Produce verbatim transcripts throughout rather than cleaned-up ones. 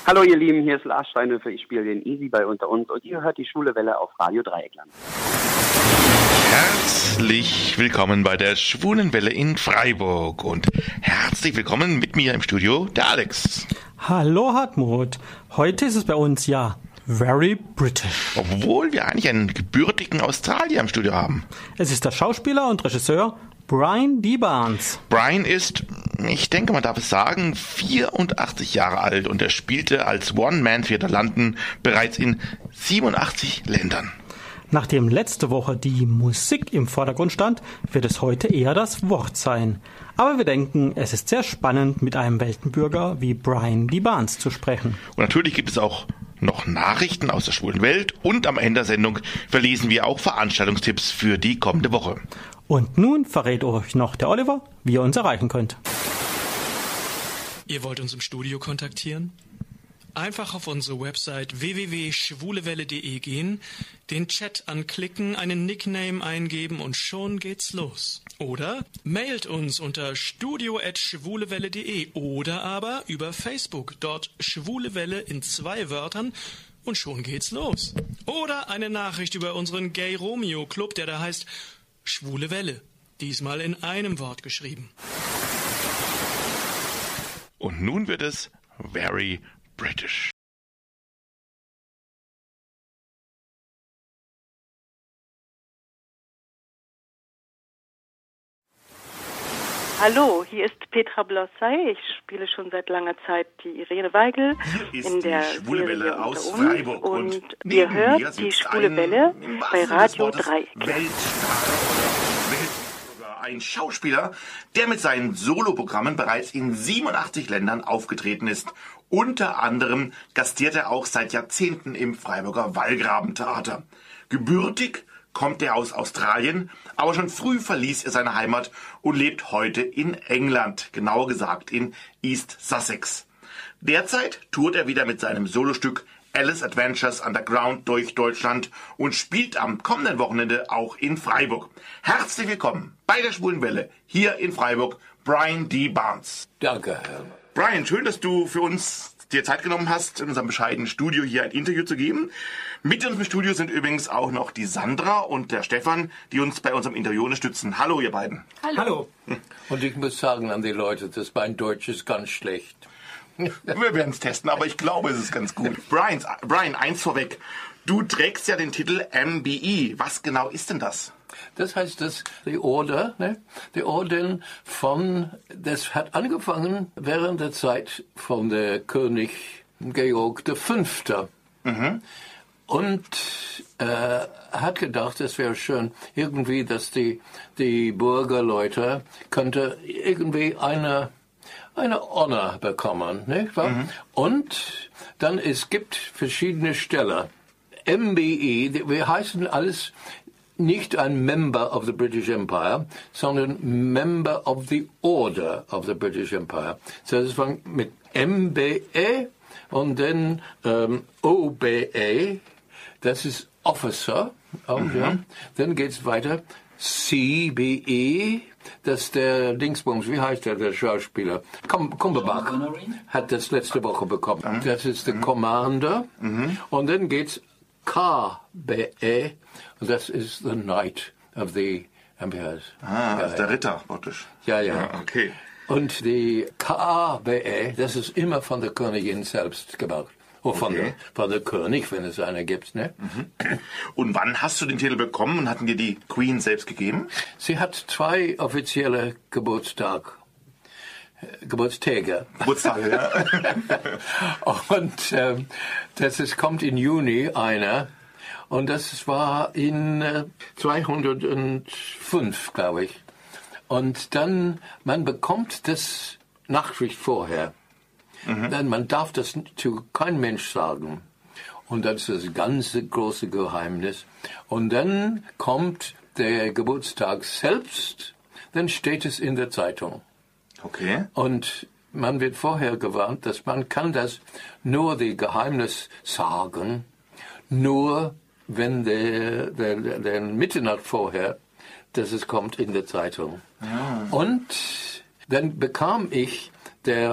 Hallo ihr Lieben, hier ist Lars Steinhöfer, ich spiele den Easy bei Unter uns und ihr hört die Schwule Welle auf Radio Dreieckland. Herzlich willkommen bei der Schwulen Welle in Freiburg und herzlich willkommen mit mir im Studio, der Alex. Hallo Hartmut, heute ist es bei uns ja very British. Obwohl wir eigentlich einen gebürtigen Australier im Studio haben. Es ist der Schauspieler und Regisseur Brian D. Barnes. Brian ist, ich denke man darf es sagen, vierundachtzig Jahre alt und er spielte als One-Man-Theater London bereits in siebenundachtzig Ländern. Nachdem letzte Woche die Musik im Vordergrund stand, wird es heute eher das Wort sein. Aber wir denken, es ist sehr spannend, mit einem Weltenbürger wie Brian D. Barnes zu sprechen. Und natürlich gibt es auch noch Nachrichten aus der schwulen Welt und am Ende der Sendung verlesen wir auch Veranstaltungstipps für die kommende Woche. Und nun verrät euch noch der Oliver, wie ihr uns erreichen könnt. Ihr wollt uns im Studio kontaktieren? Einfach auf unsere Website w w w punkt schwulewelle punkt de gehen, den Chat anklicken, einen Nickname eingeben und schon geht's los. Oder mailt uns unter studio at schwulewelle punkt de oder aber über Facebook, dort Schwulewelle in zwei Wörtern und schon geht's los. Oder eine Nachricht über unseren Gay Romeo Club, der da heißt Schwule Welle, diesmal in einem Wort geschrieben. Und nun wird es very British. Hallo, hier ist Petra Blossay. Ich spiele schon seit langer Zeit die Irene Weigel in der Schwule Welle Serie aus Unter uns. Freiburg. Und, Und ihr neben hört mir die sitzt Schwule ein, Welle im wahrsten bei Sinne des Radio Wortes, Dreieckland. Weltstar oder Weltbürger, ein Schauspieler, der mit seinen Soloprogrammen bereits in siebenundachtzig Ländern aufgetreten ist. Unter anderem gastiert er auch seit Jahrzehnten im Freiburger Wallgrabentheater. Gebürtig kommt er aus Australien, aber schon früh verließ er seine Heimat und lebt heute in England, genauer gesagt in East Sussex. Derzeit tourt er wieder mit seinem Solostück Alice Adventures Underground durch Deutschland und spielt am kommenden Wochenende auch in Freiburg. Herzlich willkommen bei der Schwulen Welle hier in Freiburg, Brian D. Barnes. Danke, Herr. Brian, schön, dass du für uns dir Zeit genommen hast, in unserem bescheidenen Studio hier ein Interview zu geben. Mit uns im Studio sind übrigens auch noch die Sandra und der Stefan, die uns bei unserem Interview unterstützen. Hallo, ihr beiden. Hallo. Hallo. Und ich muss sagen an die Leute, dass mein Deutsch ist ganz schlecht. Wir werden es testen, aber ich glaube, es ist ganz gut. Brian, Brian, eins vorweg. Du trägst ja den Titel M B E. Was genau ist denn das? Das heißt, dass die Order, ne, die Orden von, das hat angefangen während der Zeit von der König Georg der Fünfte. Mhm. Und äh, hat gedacht, es wäre schön irgendwie, dass die, die Bürgerleute könnte irgendwie eine eine Honor bekommen, nicht wahr? Mhm. Und dann es gibt verschiedene Stellen. M B E, wir heißen alles nicht ein Member of the British Empire, sondern Member of the Order of the British Empire. So das fängt mit M B E und dann ähm, O B E, das ist Officer, auch, mhm. ja. Dann geht's weiter, C B E, das ist der Dingsbums, wie heißt der, der Schauspieler? Cumberbatch hat das letzte Woche bekommen. Mhm. Das ist der mhm. Commander. Mhm. Und dann geht's K B E, und das ist the Knight of the Empire. Ah, das ist der Ritter, praktisch. Ja, ja. Ja, okay. Und die K B E, das ist immer von der Königin selbst gebaut. Oder von, okay. der, von der König, wenn es eine gibt, ne? Mhm. Und wann hast du den Titel bekommen und hatten dir die Queen selbst gegeben? Sie hat zwei offizielle Geburtstag, Geburtstage. Geburtstage, ja. Und ähm, das ist, kommt in Juni einer. Und das war in äh, zweihundertfünf, glaube ich. Und dann, man bekommt das Nachricht vorher. Mhm. Denn man darf das zu kein Mensch sagen. Und das ist das ganze große Geheimnis. Und dann kommt der Geburtstag selbst, dann steht es in der Zeitung. Okay. Und man wird vorher gewarnt, dass man kann das nur die Geheimnis sagen, nur wenn der, der, der Mitternacht vorher, dass es kommt in der Zeitung. Ja. Und dann bekam ich der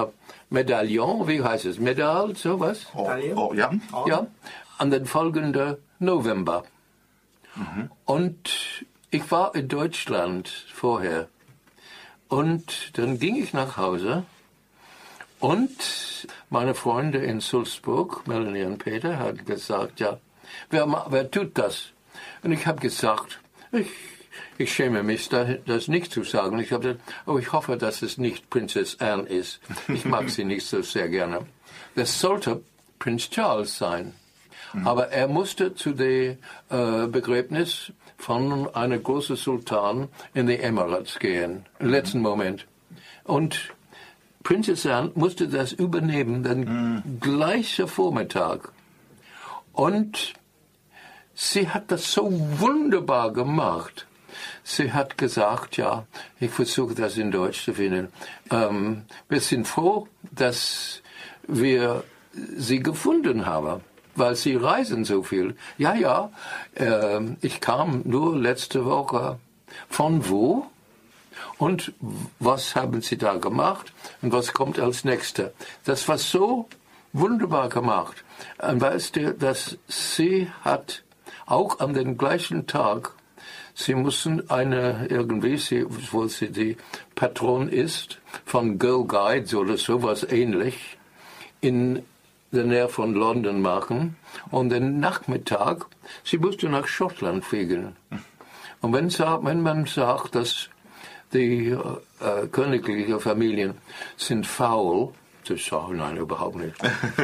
Medaillon, wie heißt es? Medaille, sowas? Oh, oh, ja. Ja, an den folgenden November. Mhm. Und ich war in Deutschland vorher. Und dann ging ich nach Hause und meine Freunde in Sulzburg, Melanie und Peter, haben gesagt, ja, wer, wer tut das? Und ich habe gesagt, ich, ich schäme mich, das nicht zu sagen. Ich habe gesagt, oh, ich hoffe, dass es nicht Prinzess Anne ist. Ich mag sie nicht so sehr gerne. Das sollte Prinz Charles sein. Mhm. Aber er musste zu dem äh, Begräbnis von einem großen Sultan in die Emirates gehen, im letzten Moment. Und Prinzess Anne musste das übernehmen, den mhm. gleichen Vormittag. Und sie hat das so wunderbar gemacht. Sie hat gesagt, ja, ich versuche das in Deutsch zu finden. Ähm, wir sind froh, dass wir sie gefunden haben, weil sie reisen so viel. Ja, ja, äh, ich kam nur letzte Woche. Von wo? Und was haben Sie da gemacht? Und was kommt als Nächstes? Das war so wunderbar gemacht. Und weißt du, dass sie hat auch an dem gleichen Tag, sie mussten eine, irgendwie, sie, wo sie die Patron ist, von Girl Guides oder sowas ähnlich, in der Nähe von London machen. Und den Nachmittag, sie musste nach Schottland fliegen. Und wenn, wenn man sagt, dass die äh, königlichen Familien sind faul, das sagen, nein, überhaupt nicht.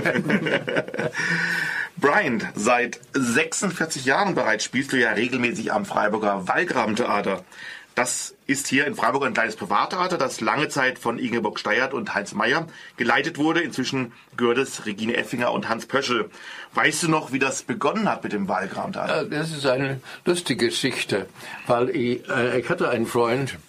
Brian, seit sechsundvierzig Jahren bereits spielst du ja regelmäßig am Freiburger Wallgrabentheater. Das ist hier in Freiburg ein kleines Privattheater, das lange Zeit von Ingeborg Steyert und Heinz Meyer geleitet wurde. Inzwischen gehört es Regine Effinger und Hans Pöschel. Weißt du noch, wie das begonnen hat mit dem Wallgrabentheater? Das ist eine lustige Geschichte, weil ich, äh, ich hatte einen Freund,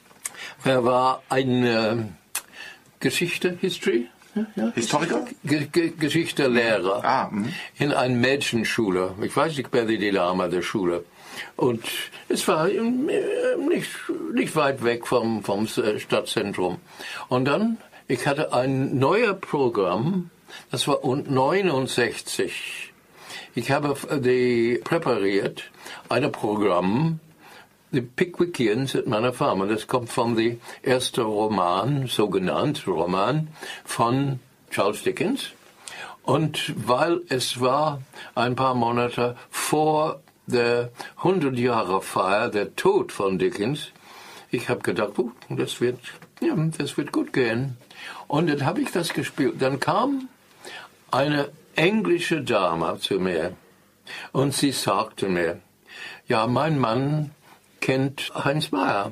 er war ein äh, Geschichte, History? Ja, ja. Historiker? Ge Ge Geschichtelehrer ah, in einer Mädchenschule. Ich weiß nicht mehr die Name der Schule. Und es war nicht, nicht weit weg vom, vom Stadtzentrum. Und dann, ich hatte ein neues Programm, das war neunundsechzig. Ich habe die präpariert, ein Programm, die Pickwickians at meiner Farm. Und das kommt von dem ersten Roman, sogenannt Roman, von Charles Dickens. Und weil es war ein paar Monate vor der hundert-Jahre-Feier, der Tod von Dickens, ich habe gedacht, oh, das wird, ja, das wird gut gehen. Und dann habe ich das gespielt. Dann kam eine englische Dame zu mir und sie sagte mir, ja, mein Mann kennt Heinz Meyer.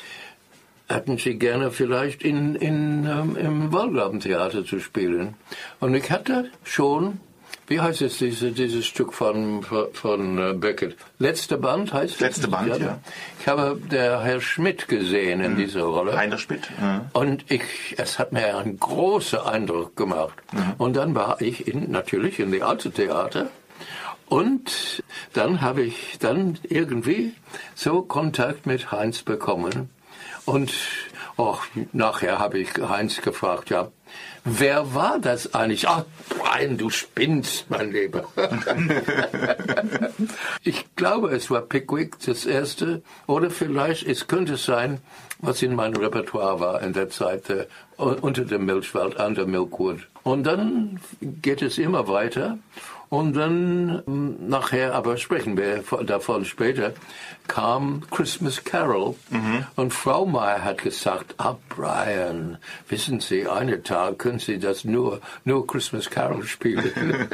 Hätten Sie gerne vielleicht in, in, ähm, im Wallgrabentheater zu spielen? Und ich hatte schon, wie heißt es, diese, dieses Stück von, von, von äh, Beckett? Letzter Band heißt es? Letzter Band, ja. ja. Ich habe der Herr Schmidt gesehen in mhm. dieser Rolle. Heiner Schmidt. Mhm. Und ich, es hat mir einen großen Eindruck gemacht. Mhm. Und dann war ich in, natürlich in die Alte Theater. Und dann habe ich dann irgendwie so Kontakt mit Heinz bekommen. Und oh, nachher habe ich Heinz gefragt, ja, wer war das eigentlich? Ach, Brian, du spinnst, mein Lieber. Ich glaube, es war Pickwick, das erste. Oder vielleicht, es könnte sein, was in meinem Repertoire war in der Zeit, äh, unter dem Milchwald, an der Milkwood. Und dann geht es immer weiter. Und dann nachher, aber sprechen wir davon später, kam Christmas Carol. Mhm. Und Frau Meyer hat gesagt, ah, Brian, wissen Sie, einen Tag können Sie das nur, nur Christmas Carol spielen.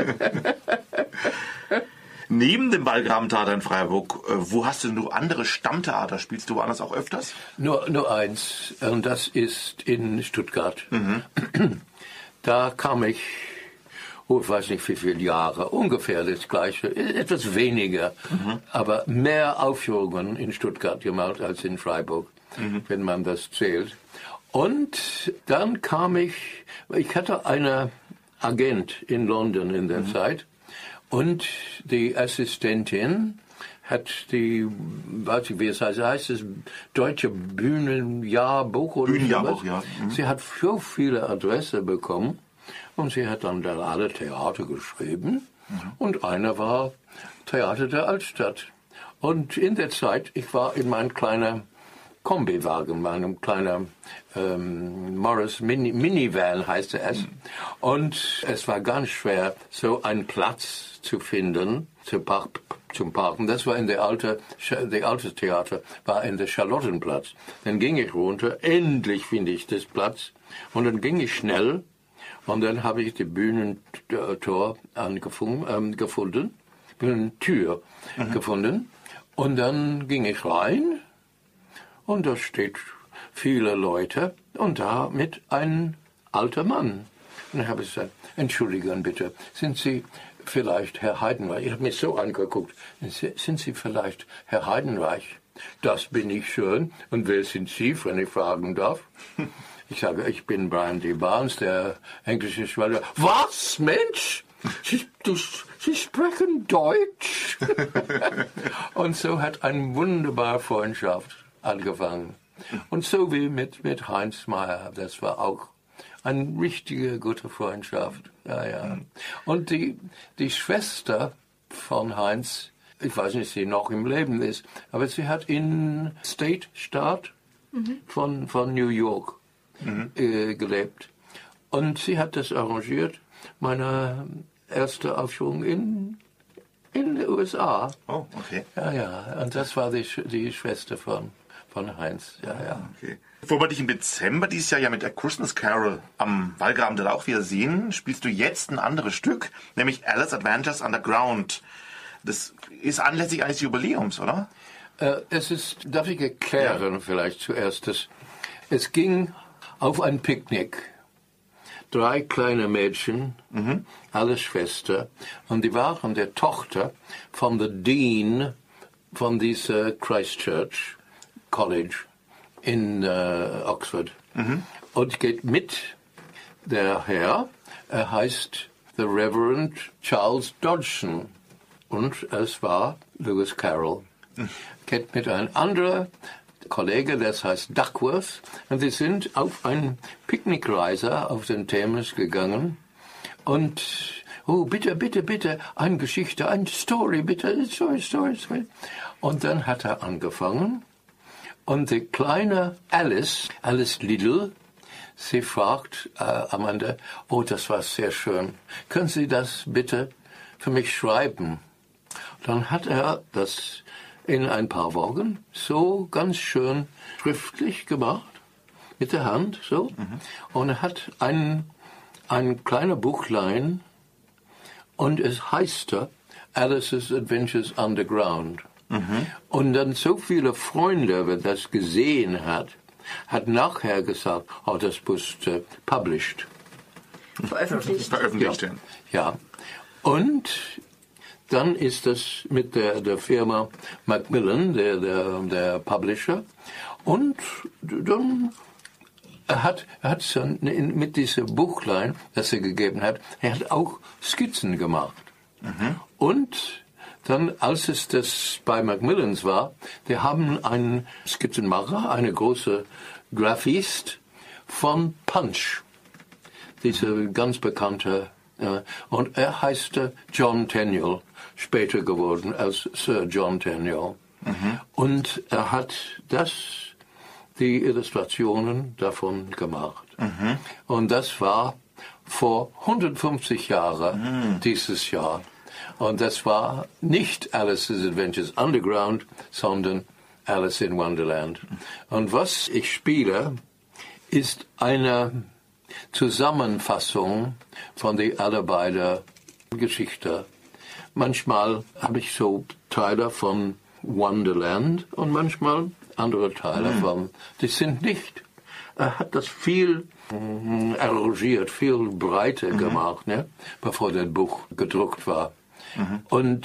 Neben dem Wallgrabentheater in Freiburg, wo hast du denn noch andere Stammtheater? Spielst du woanders auch öfters? Nur, nur eins, und das ist in Stuttgart. Mhm. Da kam ich, oh, ich weiß nicht wie viele Jahre, ungefähr das Gleiche, etwas weniger, mhm. aber mehr Aufführungen in Stuttgart gemacht als in Freiburg, mhm. wenn man das zählt. Und dann kam ich, ich hatte einen Agent in London in der mhm. Zeit, und die Assistentin hat die, weiß ich wie es heißt, heißt es Deutsche Bühnenjahrbuch oder Bühnenjahrbuch, ja. Mhm. Sie hat so viele Adressen bekommen und sie hat dann alle Theater geschrieben mhm. und einer war Theater der Altstadt. Und in der Zeit, ich war in meinem kleinen Kombiwagen, meinem kleinen ähm, Morris Mini, Minivan heißt es. Mhm. Und es war ganz schwer, so einen Platz zu finden zum, Park, zum Parken. Das war in der alte, der alte Theater, war in der Charlottenplatz. Dann ging ich runter, endlich finde ich das Platz. Und dann ging ich schnell und dann habe ich die Bühnentor angefunden, ähm, gefunden, Bühnentür mhm. gefunden. Und dann ging ich rein. Und da steht viele Leute und da mit ein alter Mann. Und dann habe ich gesagt, entschuldigen bitte, sind Sie vielleicht Herr Heidenreich? Ich habe mich so angeguckt, sind Sie vielleicht Herr Heidenreich? Das bin ich schon. Und wer sind Sie, wenn ich fragen darf? Ich sage, ich bin Brian D. Barnes, der englische Schwager. Was, Mensch? Sie, du, Sie sprechen Deutsch? Und so hat eine wunderbare Freundschaft angefangen. Und so wie mit, mit Heinz Meyer, das war auch eine richtige gute Freundschaft. Ja, ja. Und die, die Schwester von Heinz, ich weiß nicht, ob sie noch im Leben ist, aber sie hat in State, Staat mhm. von, von New York mhm. äh, gelebt. Und sie hat das arrangiert, meine erste Aufführung in, in den U S A. Oh, okay. Ja, ja. Und das war die, die Schwester von Von Heinz, ja, ja. Okay. Bevor wir dich im Dezember dieses Jahr ja mit der Christmas Carol am Wallgraben der Lauch wieder sehen, spielst du jetzt ein anderes Stück, nämlich Alice Adventures Underground. Das ist anlässlich eines Jubiläums, oder? Äh, es ist, darf ich erklären ja. vielleicht zuerst, dass es ging auf ein Picknick. Drei kleine Mädchen, mhm. alle Schwestern, und die waren der Tochter von der Dean von dieser Christchurch College in äh, Oxford. Mhm. Und geht mit der Herr, er heißt the Reverend Charles Dodgson. Und es war Lewis Carroll. Mhm. Geht mit einem anderen Kollege, das heißt Duckworth. Und sie sind auf eine Picknickreise auf den Thames gegangen. Und, oh, bitte, bitte, bitte, eine Geschichte, eine Story, bitte, Story, Story, Story. Und dann hat er angefangen. Und die kleine Alice, Alice Little, sie fragt äh, Amanda, oh, das war sehr schön. Können Sie das bitte für mich schreiben? Dann hat er das in ein paar Wochen so ganz schön schriftlich gemacht, mit der Hand, so. Mhm. Und er hat ein, ein kleines Buchlein und es heißt Alice's Adventures Underground. Mhm. Und dann so viele Freunde, wenn das gesehen hat, hat nachher gesagt, oh, das ist uh, published. Veröffentlicht. Veröffentlicht, ja. Ja. Und dann ist das mit der, der Firma Macmillan, der, der, der Publisher. Und dann er hat er hat schon mit diesem Buchlein, das er gegeben hat, er hat auch Skizzen gemacht. Mhm. Und dann, als es das bei Macmillans war, die haben einen Skizzenmacher, eine große Graphist von Punch, dieser ganz bekannte, äh, und er heißt John Tenniel, später geworden als Sir John Tenniel. Mhm. Und er hat das, die Illustrationen davon gemacht. Mhm. Und das war vor hundertfünfzig Jahren, mhm. dieses Jahr. Und das war nicht Alice's Adventures Underground, sondern Alice in Wonderland. Und was ich spiele, ist eine Zusammenfassung von den aller beiden Geschichten. Manchmal habe ich so Teile von Wonderland und manchmal andere Teile mhm. von. Die sind nicht. Er hat das viel mm, arrangiert, viel breiter mhm. gemacht, ne, bevor das Buch gedruckt war. Mhm. Und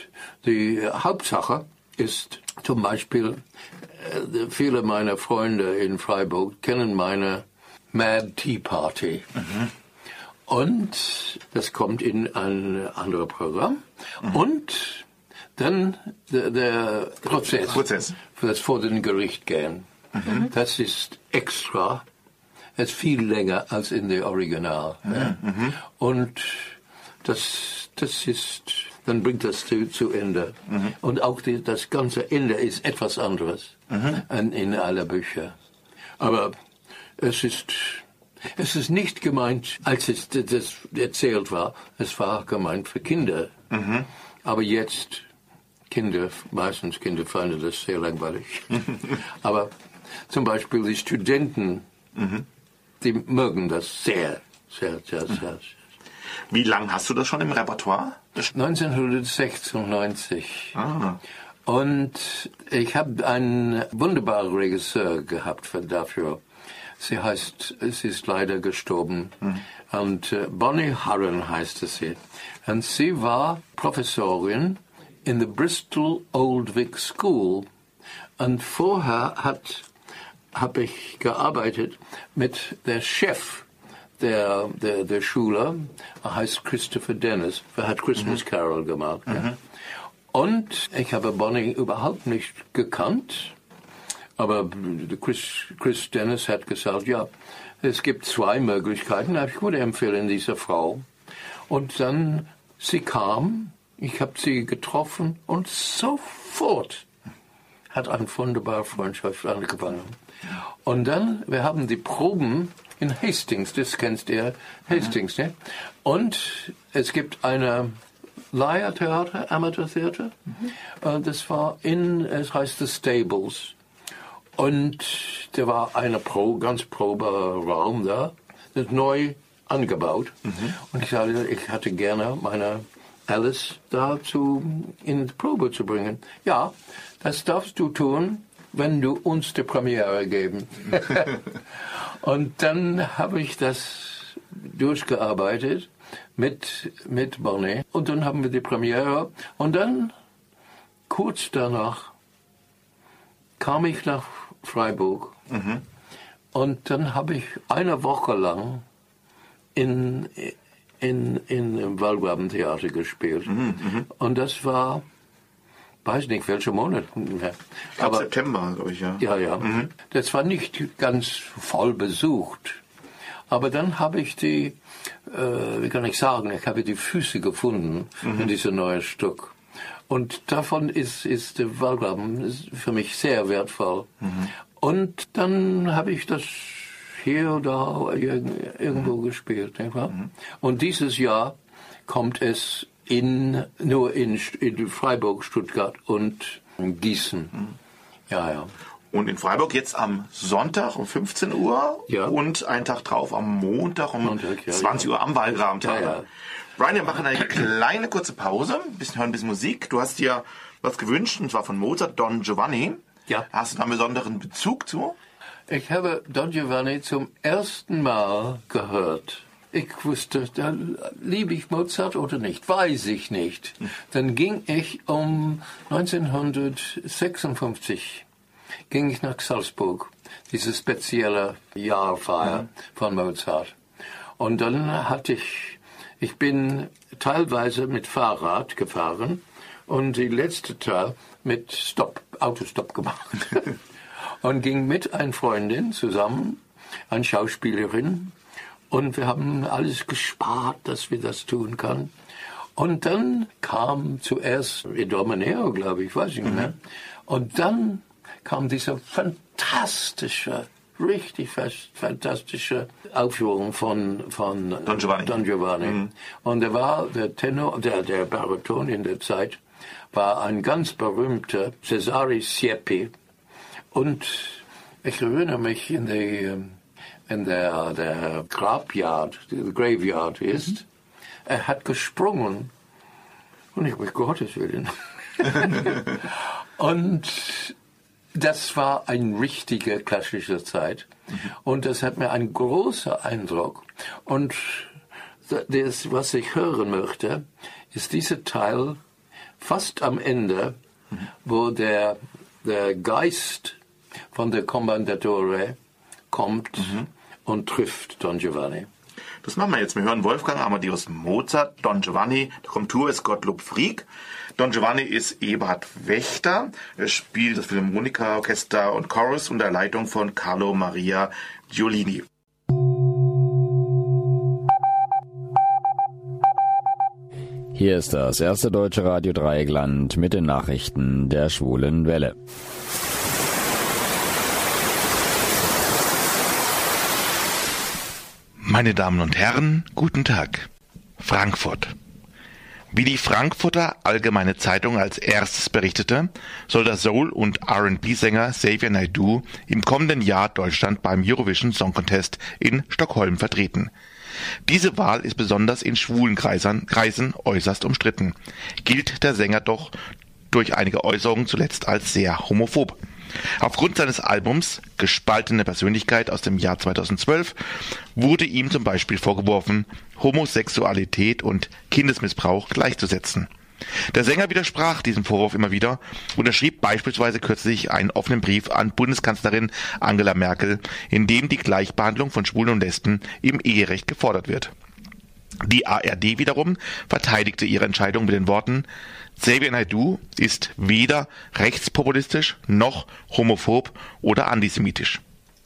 die Hauptsache ist zum Beispiel, äh, viele meiner Freunde in Freiburg kennen meine Mad Tea Party. Mhm. Und das kommt in ein anderes Programm. Mhm. Und Dann der, der Prozess, Prozess. Für das vor den Gericht gehen. Mhm. Das ist extra. Das ist viel länger als in der Original. Mhm. Ja. Und das, das ist, dann bringt das zu, zu Ende. Mhm. Und auch die, das ganze Ende ist etwas anderes mhm. in, in aller Bücher. Aber es ist, es ist nicht gemeint, als es das erzählt war, es war gemeint für Kinder. Mhm. Aber jetzt, Kinder, meistens Kinder fanden das sehr langweilig. Aber zum Beispiel die Studenten, mhm. die mögen das sehr, sehr, sehr, sehr, sehr. Wie lange hast du das schon im Repertoire? neunzehnhundertsechsundneunzig. Ah. Und ich habe einen wunderbaren Regisseur gehabt für dafür. Sie heißt, sie ist leider gestorben. Mhm. Und uh, Bonnie Harron heißt es sie. Und sie war Professorin in the Bristol Old Vic School. Und vorher hat habe ich gearbeitet mit der Chef der, der, der Schule, er heißt Christopher Dennis, er hat Christmas mhm. Carol gemacht. Mhm. Ja. Und ich habe Bonnie überhaupt nicht gekannt, aber Chris, Chris Dennis hat gesagt, ja, es gibt zwei Möglichkeiten, ich würde empfehlen diese Frau. Und dann, sie kam, ich habe sie getroffen und sofort hat eine wunderbare Freundschaft angefangen. Und dann, wir haben die Proben in Hastings, das kennst ihr, Hastings, ne? Und es gibt eine Leiertheater, Amateurtheater, mhm. das war in, es heißt The Stables. Und da war eine Pro, ganz Proberaum da, das ist neu angebaut. Mhm. Und ich sagte, ich hatte gerne meine Alice dazu in die Probe zu bringen. Ja, das darfst du tun, wenn du uns die Premiere geben. Und dann habe ich das durchgearbeitet mit, mit Bonnie. Und dann haben wir die Premiere. Und dann, kurz danach, kam ich nach Freiburg. Mhm. Und dann habe ich eine Woche lang in, in, in, im Waldgraben-Theater gespielt. Mhm, mh. Und das war, weiß nicht, welcher Monat. Aber September, glaube ich, ja. Ja, ja. Mhm. Das war nicht ganz voll besucht. Aber dann habe ich die, äh, wie kann ich sagen, ich habe die Füße gefunden mhm. in diesem neuen Stück. Und davon ist, ist der Waldgraben für mich sehr wertvoll. Mhm. Und dann habe ich das hier oder irgendwo mhm. gespielt. Nicht wahr? Mhm. Und dieses Jahr kommt es in, nur in, in Freiburg, Stuttgart und Gießen. Mhm. Ja, ja. Und in Freiburg jetzt am Sonntag um fünfzehn Uhr ja. und einen Tag drauf am Montag um Montag, ja, zwanzig Uhr ja. am Waldgraben-Theater. Ja, ja. Brian, wir machen eine kleine kurze Pause, ein bisschen hören ein bisschen Musik. Du hast dir was gewünscht, und zwar von Mozart, Don Giovanni. Ja. Hast du da einen besonderen Bezug zu? Ich habe Don Giovanni zum ersten Mal gehört. Ich wusste, da liebe ich Mozart oder nicht, weiß ich nicht. Dann ging ich um neunzehnhundertsechsundfünfzig ging ich nach Salzburg, diese spezielle Jahrfeier mhm. von Mozart. Und dann hatte ich, ich bin teilweise mit Fahrrad gefahren und die letzte Teil mit Stopp, Autostopp gemacht. Und ging mit einer Freundin zusammen, eine Schauspielerin, und wir haben alles gespart, dass wir das tun können. Und dann kam zuerst Idomeneo, glaube ich, weiß ich nicht mehr. Mhm. Und dann kam diese fantastische, richtig fantastische Aufführung von, von Don Giovanni. Don Giovanni. Mhm. Und er war der Tenor, der, der Bariton in der Zeit, war ein ganz berühmter Cesare Siepi. Und ich erinnere mich, in, die, in der, der Grabjard, der Graveyard ist, mhm. er hat gesprungen. Und ich, um Gottes Willen. Und das war eine richtige klassische Zeit. Mhm. Und das hat mir einen großen Eindruck. Und das, was ich hören möchte, ist dieser Teil fast am Ende, mhm. wo der, der Geist von der Kommandatore kommt mhm. und trifft Don Giovanni. Das machen wir jetzt. Wir hören Wolfgang Amadeus Mozart, Don Giovanni, der Komtur ist Gottlob Frieck. Don Giovanni ist Eberhard Wächter. Er spielt das Philharmonika-Orchester und Chorus unter Leitung von Carlo Maria Giolini. Hier ist das erste deutsche Radio Dreieckland mit den Nachrichten der Schwulen Welle. Meine Damen und Herren, guten Tag. Frankfurt. Wie die Frankfurter Allgemeine Zeitung als erstes berichtete, soll der Soul- und R and B-Sänger Xavier Naidoo im kommenden Jahr Deutschland beim Eurovision Song Contest in Stockholm vertreten. Diese Wahl ist besonders in schwulen Kreisen, Kreisen äußerst umstritten, gilt der Sänger doch durch einige Äußerungen zuletzt als sehr homophob. Aufgrund seines Albums Gespaltene Persönlichkeit aus dem Jahr zweitausendzwölf wurde ihm zum Beispiel vorgeworfen, Homosexualität und Kindesmissbrauch gleichzusetzen. Der Sänger widersprach diesem Vorwurf immer wieder und er schrieb beispielsweise kürzlich einen offenen Brief an Bundeskanzlerin Angela Merkel, in dem die Gleichbehandlung von Schwulen und Lesben im Eherecht gefordert wird. Die A R D wiederum verteidigte ihre Entscheidung mit den Worten: Xavier Naidoo ist weder rechtspopulistisch noch homophob oder antisemitisch.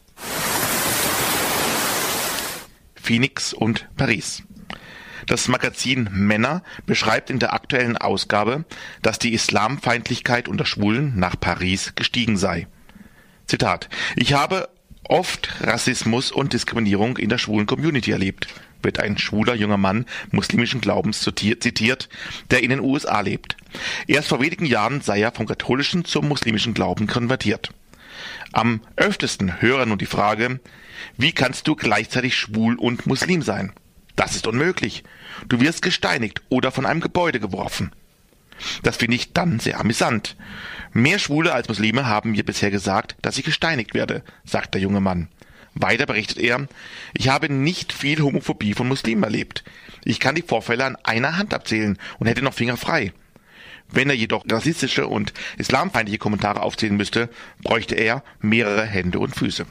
Phoenix und Paris. Das Magazin Männer beschreibt in der aktuellen Ausgabe, dass die Islamfeindlichkeit unter Schwulen nach Paris gestiegen sei. Zitat: Ich habe oft Rassismus und Diskriminierung in der schwulen Community erlebt, wird ein schwuler junger Mann muslimischen Glaubens zitiert, der in den U S A lebt. Erst vor wenigen Jahren sei er vom katholischen zum muslimischen Glauben konvertiert. Am öftesten höre nun die Frage: Wie kannst du gleichzeitig schwul und Muslim sein? Das ist unmöglich. Du wirst gesteinigt oder von einem Gebäude geworfen. Das finde ich dann sehr amüsant. Mehr Schwule als Muslime haben mir bisher gesagt, dass ich gesteinigt werde, sagt der junge Mann. Weiter berichtet er: Ich habe nicht viel Homophobie von Muslimen erlebt. Ich kann die Vorfälle an einer Hand abzählen und hätte noch Finger frei. Wenn er jedoch rassistische und islamfeindliche Kommentare aufzählen müsste, bräuchte er mehrere Hände und Füße.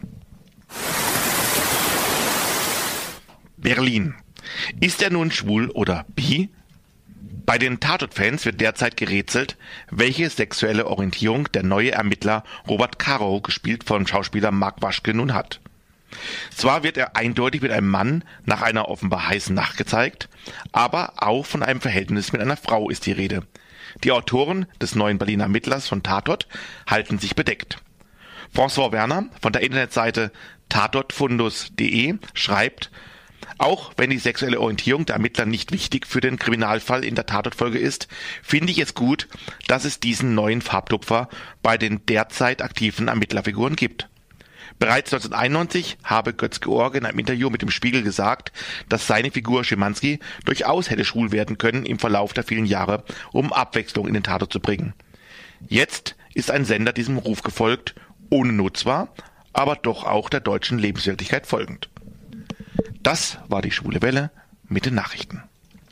Berlin. Ist er nun schwul oder bi? Bei den Tatort-Fans wird derzeit gerätselt, welche sexuelle Orientierung der neue Ermittler Robert Caro, gespielt vom Schauspieler Mark Waschke, nun hat. Zwar wird er eindeutig mit einem Mann nach einer offenbar heißen Nacht gezeigt, aber auch von einem Verhältnis mit einer Frau ist die Rede. Die Autoren des neuen Berliner Ermittlers von Tatort halten sich bedeckt. François Werner von der Internetseite tatortfundus punkt de schreibt: Auch wenn die sexuelle Orientierung der Ermittler nicht wichtig für den Kriminalfall in der Tatortfolge ist, finde ich es gut, dass es diesen neuen Farbtupfer bei den derzeit aktiven Ermittlerfiguren gibt. Bereits neunzehnhunderteinundneunzig habe Götz-George in einem Interview mit dem Spiegel gesagt, dass seine Figur Schimanski durchaus hätte schwul werden können im Verlauf der vielen Jahre, um Abwechslung in den Tatort zu bringen. Jetzt ist ein Sender diesem Ruf gefolgt, ohne Not zwar, aber doch auch der deutschen Lebenswirklichkeit folgend. Das war die Schwule Welle mit den Nachrichten.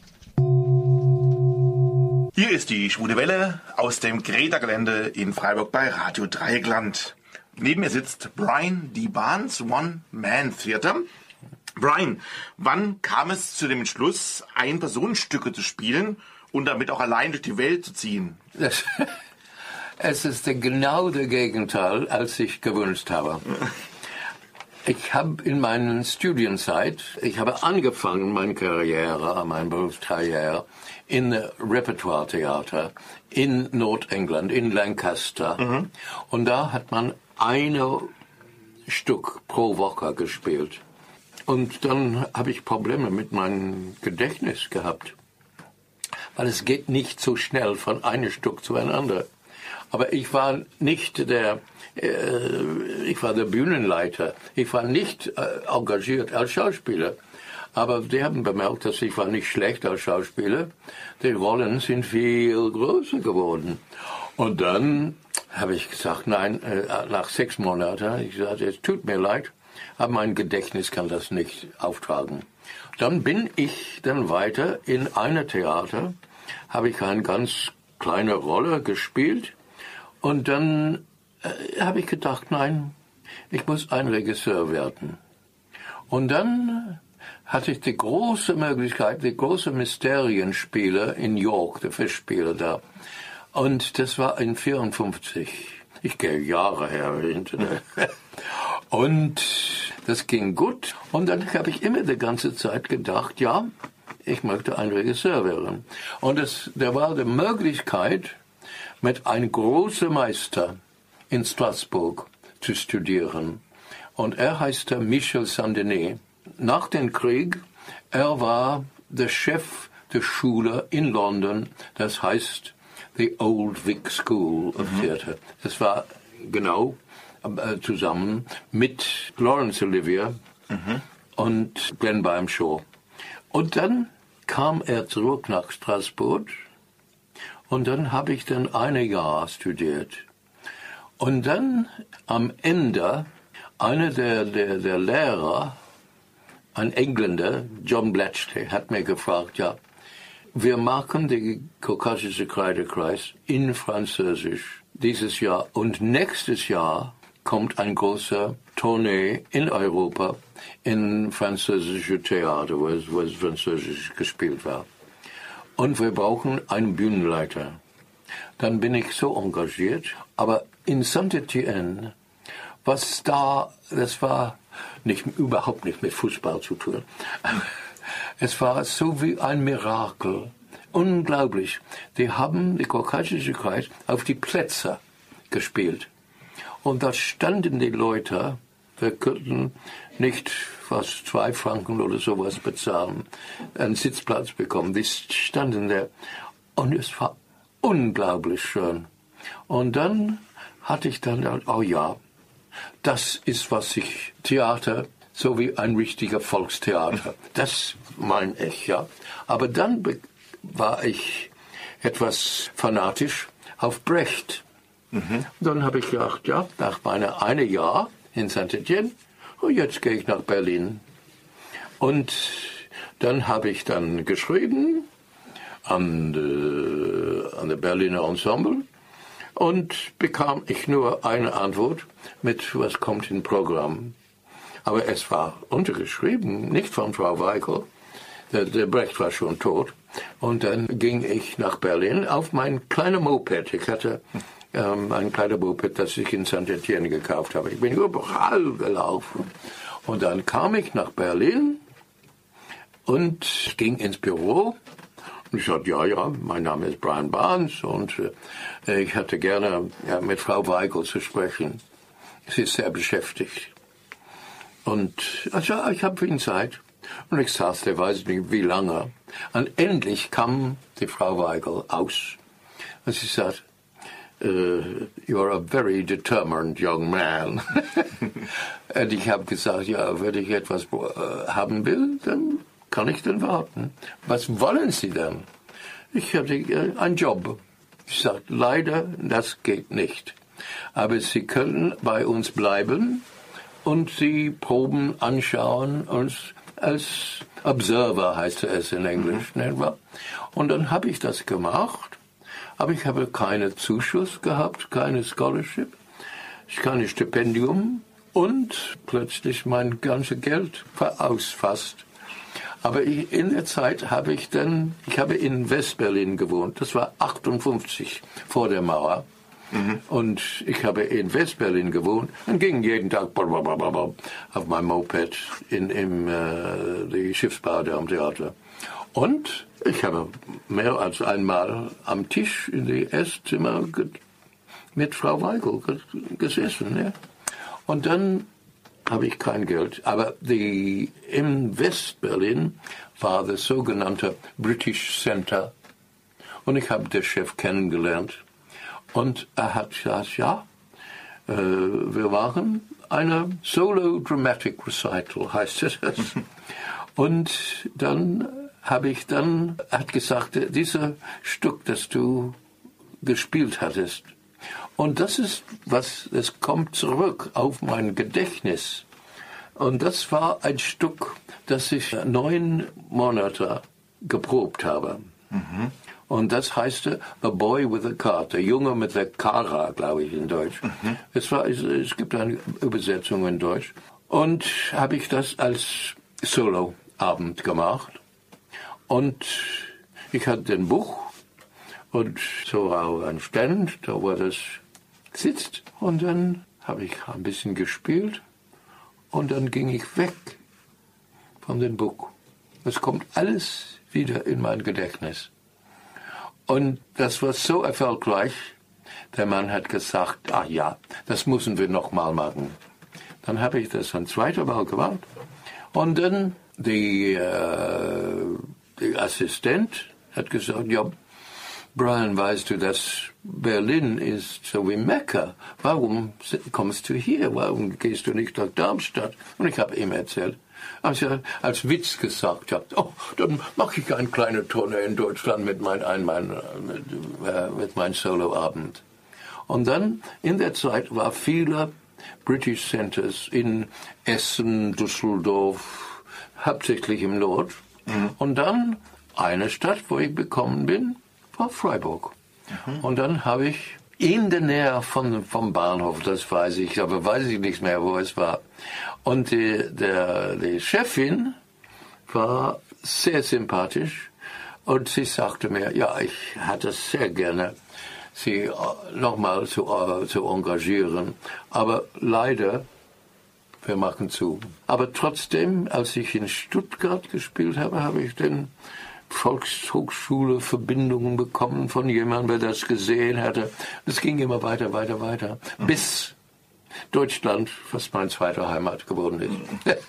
Hier ist die Schwule Welle aus dem Greta-Gelände in Freiburg bei Radio Dreieckland. Neben mir sitzt Brian DeBarnes, One-Man-Theater. Brian, wann kam es zu dem Entschluss, Ein-Personen-Stücke zu spielen und damit auch allein durch die Welt zu ziehen? Das, es ist genau das Gegenteil, als ich gewünscht habe. Ich habe in meiner Studienzeit, ich habe angefangen meine Karriere, meine Berufskarriere in Repertoire-Theater in Nordengland, in Lancaster. Mhm. Und da hat man ein Stück pro Woche gespielt. Und dann habe ich Probleme mit meinem Gedächtnis gehabt. Weil es geht nicht so schnell von einem Stück zu einem anderen. Aber ich war nicht der, äh, ich war der Bühnenleiter. Ich war nicht äh, engagiert als Schauspieler. Aber die haben bemerkt, dass ich war nicht schlecht als Schauspieler. Die Rollen sind viel größer geworden. Und dann habe ich gesagt, nein, äh, nach sechs Monaten, ich gesagt, es tut mir leid, aber mein Gedächtnis kann das nicht auftragen. Dann bin ich dann weiter in einem Theater, habe ich eine ganz kleine Rolle gespielt. Und dann äh, habe ich gedacht, nein, ich muss ein Regisseur werden. Und dann hatte ich die große Möglichkeit, die große Mysterienspiele in York, die Festspiele da. Und das war in vierundfünfzig. Ich gehe Jahre her hinterher. Und das ging gut. Und dann habe ich immer die ganze Zeit gedacht, ja, ich möchte ein Regisseur werden. Und es, da war die Möglichkeit, mit einem großen Meister in Straßburg zu studieren. Und er heißt Michel Saint-Denis. Nach dem Krieg, er war der Chef der Schule in London, das heißt The Old Vic School of mhm. Theatre. Das war genau äh, zusammen mit Laurence Olivier mhm. und Glenn Byam Shaw. Und dann kam er zurück nach Straßburg und dann habe ich dann ein Jahr studiert. Und dann am Ende, einer der, der, der Lehrer, ein Engländer, John Bletchley, hat mir gefragt, ja, wir machen den Kaukasischen Kreidekreis in Französisch dieses Jahr und nächstes Jahr kommt ein großer Tournee in Europa in französische Theater, wo es, wo es französisch gespielt war. Und wir brauchen einen Bühnenleiter. Dann bin ich so engagiert, aber in Saint-Étienne, was da, das war nicht, überhaupt nicht mit Fußball zu tun. Es war so wie ein Mirakel. Unglaublich. Die haben die Kaukasische Kreis auf die Plätze gespielt. Und da standen die Leute, wir könnten nicht fast zwei Franken oder sowas bezahlen, einen Sitzplatz bekommen. Die standen da. Und es war unglaublich schön. Und dann hatte ich dann gedacht, oh ja, das ist, was ich Theater, so wie ein richtiger Volkstheater. Das meine ich, ja. Aber dann war ich etwas fanatisch auf Brecht. Mhm. Dann habe ich gedacht, ja, nach meiner einem Jahr in Saint-Étienne, oh, jetzt gehe ich nach Berlin. Und dann habe ich dann geschrieben an der an der Berliner Ensemble und bekam ich nur eine Antwort mit, was kommt im Programm. Aber es war untergeschrieben, nicht von Frau Weigel. Der, der Brecht war schon tot. Und dann ging ich nach Berlin auf mein kleines Moped. Ich hatte ähm, ein kleines Moped, das ich in Saint-Étienne gekauft habe. Ich bin überall gelaufen. Und dann kam ich nach Berlin und ging ins Büro. Und ich sagte, ja, ja, mein Name ist Brian Barnes und äh, ich hätte gerne ja, mit Frau Weigel zu sprechen. Sie ist sehr beschäftigt. Und also, ich habe für ihn Zeit. Und ich saß, der weiß nicht wie lange. Und endlich kam die Frau Weigel aus. Und sie sagt, uh, you are a very determined young man. Und ich habe gesagt, ja, wenn ich etwas uh, haben will, dann kann ich dann warten. Was wollen Sie denn? Ich hatte uh, einen Job. Ich sagte, leider, das geht nicht. Aber Sie können bei uns bleiben und Sie Proben anschauen und als Observer heißt es in Englisch. Mhm. Und dann habe ich das gemacht, aber ich habe keinen Zuschuss gehabt, keine Scholarship, kein Stipendium und plötzlich mein ganzes Geld verausfasst. Aber ich, in der Zeit habe ich dann, ich habe in Westberlin gewohnt, das war achtundfünfzig vor der Mauer. Mhm. Und ich habe in Westberlin gewohnt und ging jeden Tag auf meinem Moped in, in äh, die Schiffsbade am Theater. Und ich habe mehr als einmal am Tisch in die Esszimmer mit Frau Weigel gesessen. Ja. Und dann habe ich kein Geld. Aber die, in Westberlin war das sogenannte British Center. Und ich habe den Chef kennengelernt. Und er hat gesagt, ja, äh, wir waren eine Solo Dramatic Recital, heißt es. Und dann habe ich dann, er hat gesagt, dieses Stück, das du gespielt hattest, und das ist, was, es kommt zurück auf mein Gedächtnis. Und das war ein Stück, das ich neun Monate geprobt habe. Mhm. Und das heißt A Boy with a Cart, der Junge mit der Kara, glaube ich, in Deutsch. Mhm. Es, war, es, es gibt eine Übersetzung in Deutsch. Und habe ich das als Solo Abend gemacht. Und ich hatte ein Buch und so auch ein Stand, da wo das sitzt. Und dann habe ich ein bisschen gespielt und dann ging ich weg von dem Buch. Es kommt alles wieder in mein Gedächtnis. Und das war so erfolgreich, der Mann hat gesagt, ach ja, das müssen wir noch mal machen. Dann habe ich das ein zweites Mal gemacht. Und dann die, äh, die Assistent hat gesagt, ja, Brian, weißt du, dass Berlin ist so wie Mekka. Warum kommst du hier? Warum gehst du nicht nach Darmstadt? Und ich habe ihm erzählt. Als ich als Witz gesagt habe, oh, dann mache ich eine kleine Tournee in Deutschland mit mein, ein, mein, mit, äh, mit meinem Soloabend. Und dann in der Zeit war viele British Centers in Essen, Düsseldorf, hauptsächlich im Nord. Mhm. Und dann eine Stadt, wo ich gekommen bin, war Freiburg. Mhm. Und dann habe ich in der Nähe von, vom Bahnhof, das weiß ich, aber weiß ich nicht mehr, wo es war. Und die, der, die Chefin war sehr sympathisch und sie sagte mir, ja, ich hätte sehr gerne, sie nochmal zu, zu engagieren. Aber leider, wir machen zu. Aber trotzdem, als ich in Stuttgart gespielt habe, habe ich den Volkshochschule Verbindungen bekommen von jemandem, der das gesehen hatte. Es ging immer weiter, weiter, weiter, mhm. bis Deutschland fast meine zweite Heimat geworden ist.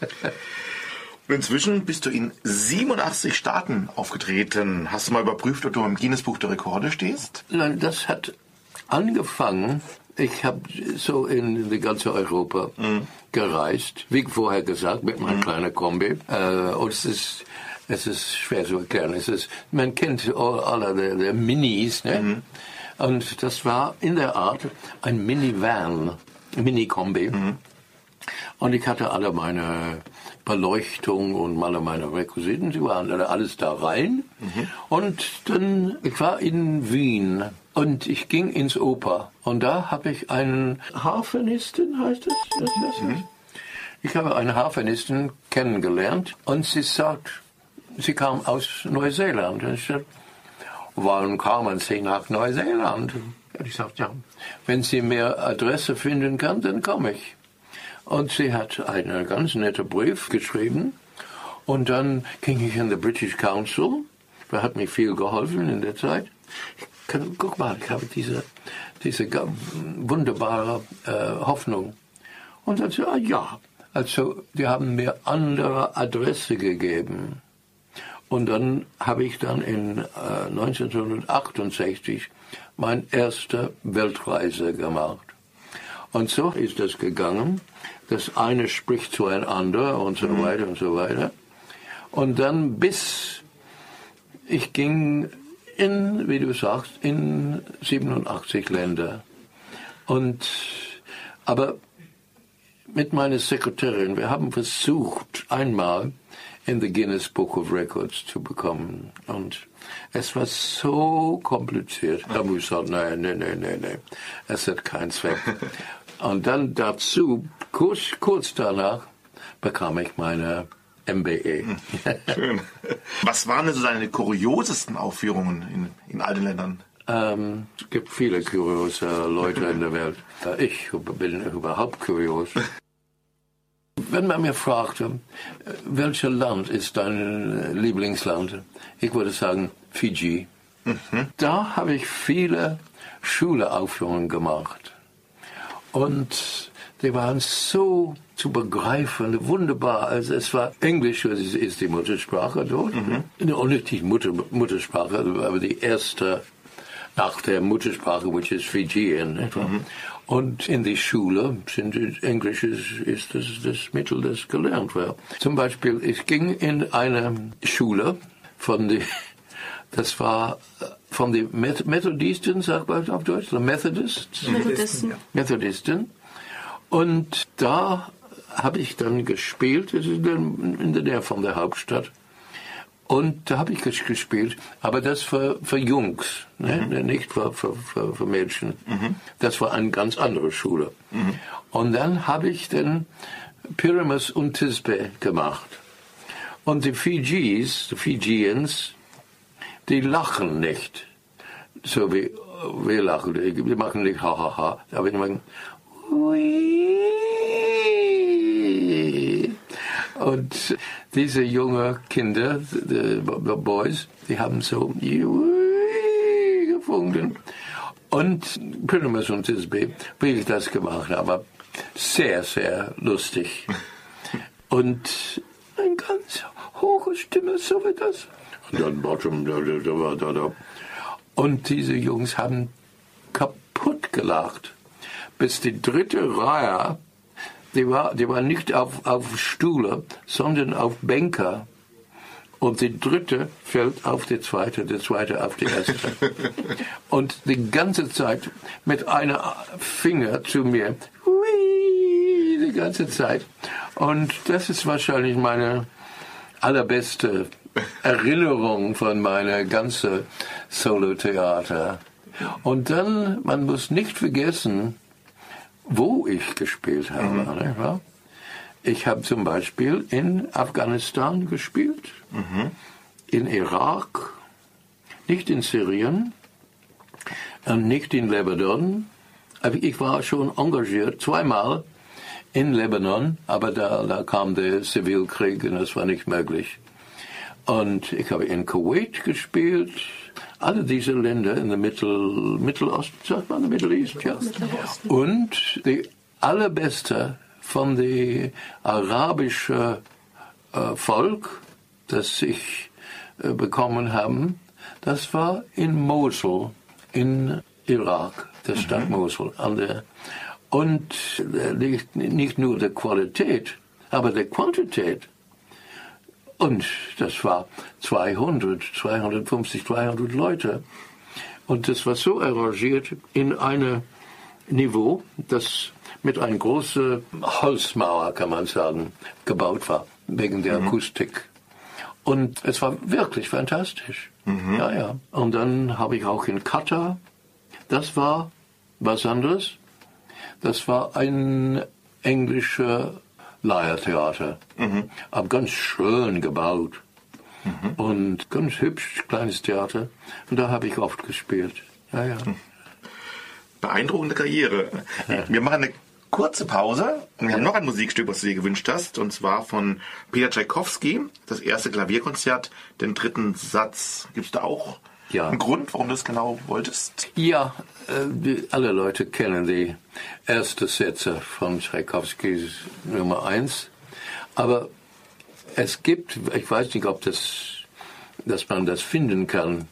Und inzwischen bist du in siebenundachtzig Staaten aufgetreten. Hast du mal überprüft, ob du im Guinness-Buch der Rekorde stehst? Nein, das hat angefangen. Ich habe so in die ganze Europa mhm. gereist, wie vorher gesagt, mit meinem mhm. kleinen Kombi. Äh, und es ist Es ist schwer zu erklären. Es ist, man kennt alle der, der Minis, ne? Mhm. Und das war in der Art ein Minivan, Mini-Kombi. Mhm. Und ich hatte alle meine Beleuchtung und alle meine Requisiten, die waren alles da rein. Mhm. Und dann, ich war in Wien und ich ging ins Oper. Und da habe ich einen Harfenisten, heißt das? das, das mhm. Ich habe eine Harfenistin kennengelernt und sie sagt, sie kam aus Neuseeland. Und ich sagte, warum kamen Sie nach Neuseeland? Und ich sagte, ja, wenn sie mehr Adresse finden kann, dann komme ich. Und sie hat einen ganz netten Brief geschrieben. Und dann ging ich in the British Council. Der hat mir viel geholfen in der Zeit. Kann, guck mal, ich habe diese, diese wunderbare äh, Hoffnung. Und dann sagte ich, ja, also die haben mir andere Adresse gegeben. Und dann habe ich dann in äh, neunzehnhundertachtundsechzig meine erste Weltreise gemacht. Und so ist das gegangen. Das eine spricht zueinander und so mhm. weiter und so weiter. Und dann bis ich ging in, wie du sagst, in siebenundachtzig Länder. Und, aber mit meiner Sekretärin, wir haben versucht, einmal in the Guinness Book of Records zu bekommen. Und es war so kompliziert. Da habe ich gesagt, nein, nein, nein, nein, nein, es hat keinen Zweck. Und dann dazu, kurz, kurz danach, bekam ich meine M B E. Schön. Was waren denn so deine kuriosesten Aufführungen in, in all den Ländern? Ähm, es gibt viele kuriose Leute in der Welt. Ich bin überhaupt kurios. Wenn man mir fragt, welches Land ist dein Lieblingsland? Ich würde sagen Fiji. Mhm. Da habe ich viele Schulaufführungen gemacht. Und die waren so zu begreifen, wunderbar. Also es war Englisch, das ist die Muttersprache dort. Mhm. Und nicht die Mutter, Muttersprache, aber die erste nach der Muttersprache, which is Fijian. Mhm. Und in der Schule sind Englisch ist, ist das, das Mittel, das gelernt wird. Zum Beispiel, ich ging in eine Schule von die, das war von den Methodisten, sagt man auf Deutsch, the Methodists. Methodisten. Methodisten. Und da habe ich dann gespielt, das ist in der Nähe von der Hauptstadt. Und da habe ich gespielt, aber das für, für Jungs, ne? Mhm. Nicht für, für, für, für Mädchen. Mhm. Das war eine ganz andere Schule. Mhm. Und dann habe ich den Pyramus und Thisbe gemacht. Und die Fijis, die Fijians, die lachen nicht. So wie wir lachen. Die machen nicht ha ha ha. Aber die machen ui. Und diese jungen Kinder, die Boys, die haben so ui gefunden. Und Pyramus und Tisby, wie ich das gemacht habe, sehr, sehr lustig. Und eine ganz hohe Stimme, so wie das. Und dann bottom, da, da, da, da. Und diese Jungs haben kaputt gelacht. Bis die dritte Reihe, die war, die war nicht auf, auf Stühle, sondern auf Bänke. Und die dritte fällt auf die zweite, die zweite auf die erste. Und die ganze Zeit mit einem Finger zu mir, hui, die ganze Zeit. Und das ist wahrscheinlich meine allerbeste Erinnerung von meiner ganzen Solo-Theater. Und dann, man muss nicht vergessen, wo ich gespielt habe. Mhm. Ne? Ich habe zum Beispiel in Afghanistan gespielt, mhm. in Irak, nicht in Syrien, und nicht in Lebanon. Aber ich war schon engagiert, zweimal in Lebanon, aber da, da kam der Zivilkrieg und das war nicht möglich. Und ich habe in Kuwait gespielt, alle diese Länder in der Mittel, Mittelosten, sagt man, Middle East, ja. Und die allerbeste von dem arabischen äh, Volk, das ich äh, bekommen habe, das war in Mosul, in Irak, der Stadt mhm. Mosul. An der, und äh, nicht, nicht nur die Qualität, aber die Quantität. Und das war zweihundert, zweihundertfünfzig, zweihundert Leute. Und das war so arrangiert in einem Niveau, das mit einer großen Holzmauer, kann man sagen, gebaut war, wegen der mhm. Akustik. Und es war wirklich fantastisch. Mhm. Ja, ja. Und dann habe ich auch in Katar, das war was anderes. Das war ein englischer Leiertheater, mhm. aber ganz schön gebaut. Mhm. Und ganz hübsch, kleines Theater. Und da habe ich oft gespielt. Ja, ja. Beeindruckende Karriere. Ja. Wir machen eine kurze Pause und wir haben noch ein Musikstück, was du dir gewünscht hast, und zwar von Peter Tschaikowski, das erste Klavierkonzert, den dritten Satz. Gibt es da auch ja. einen Grund, warum du das genau wolltest? Ja, äh, die, alle Leute kennen die ersten Sätze von Tschaikowskis Nummer eins, aber es gibt, ich weiß nicht, ob das, dass man das finden kann,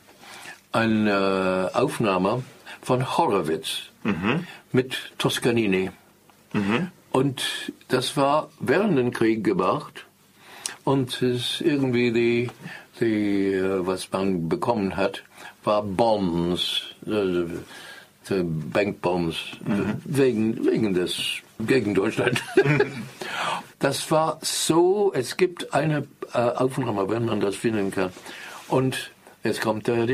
eine Aufnahme von Horowitz mhm. mit Toscanini. Mhm. Und das war während dem Krieg gemacht und es irgendwie die, die, was man bekommen hat, war Bombs, äh, Bankbombs, mhm. wegen, wegen des, gegen Deutschland. Das war so, es gibt eine äh, Aufnahme, wenn man das finden kann. Und jetzt kommt und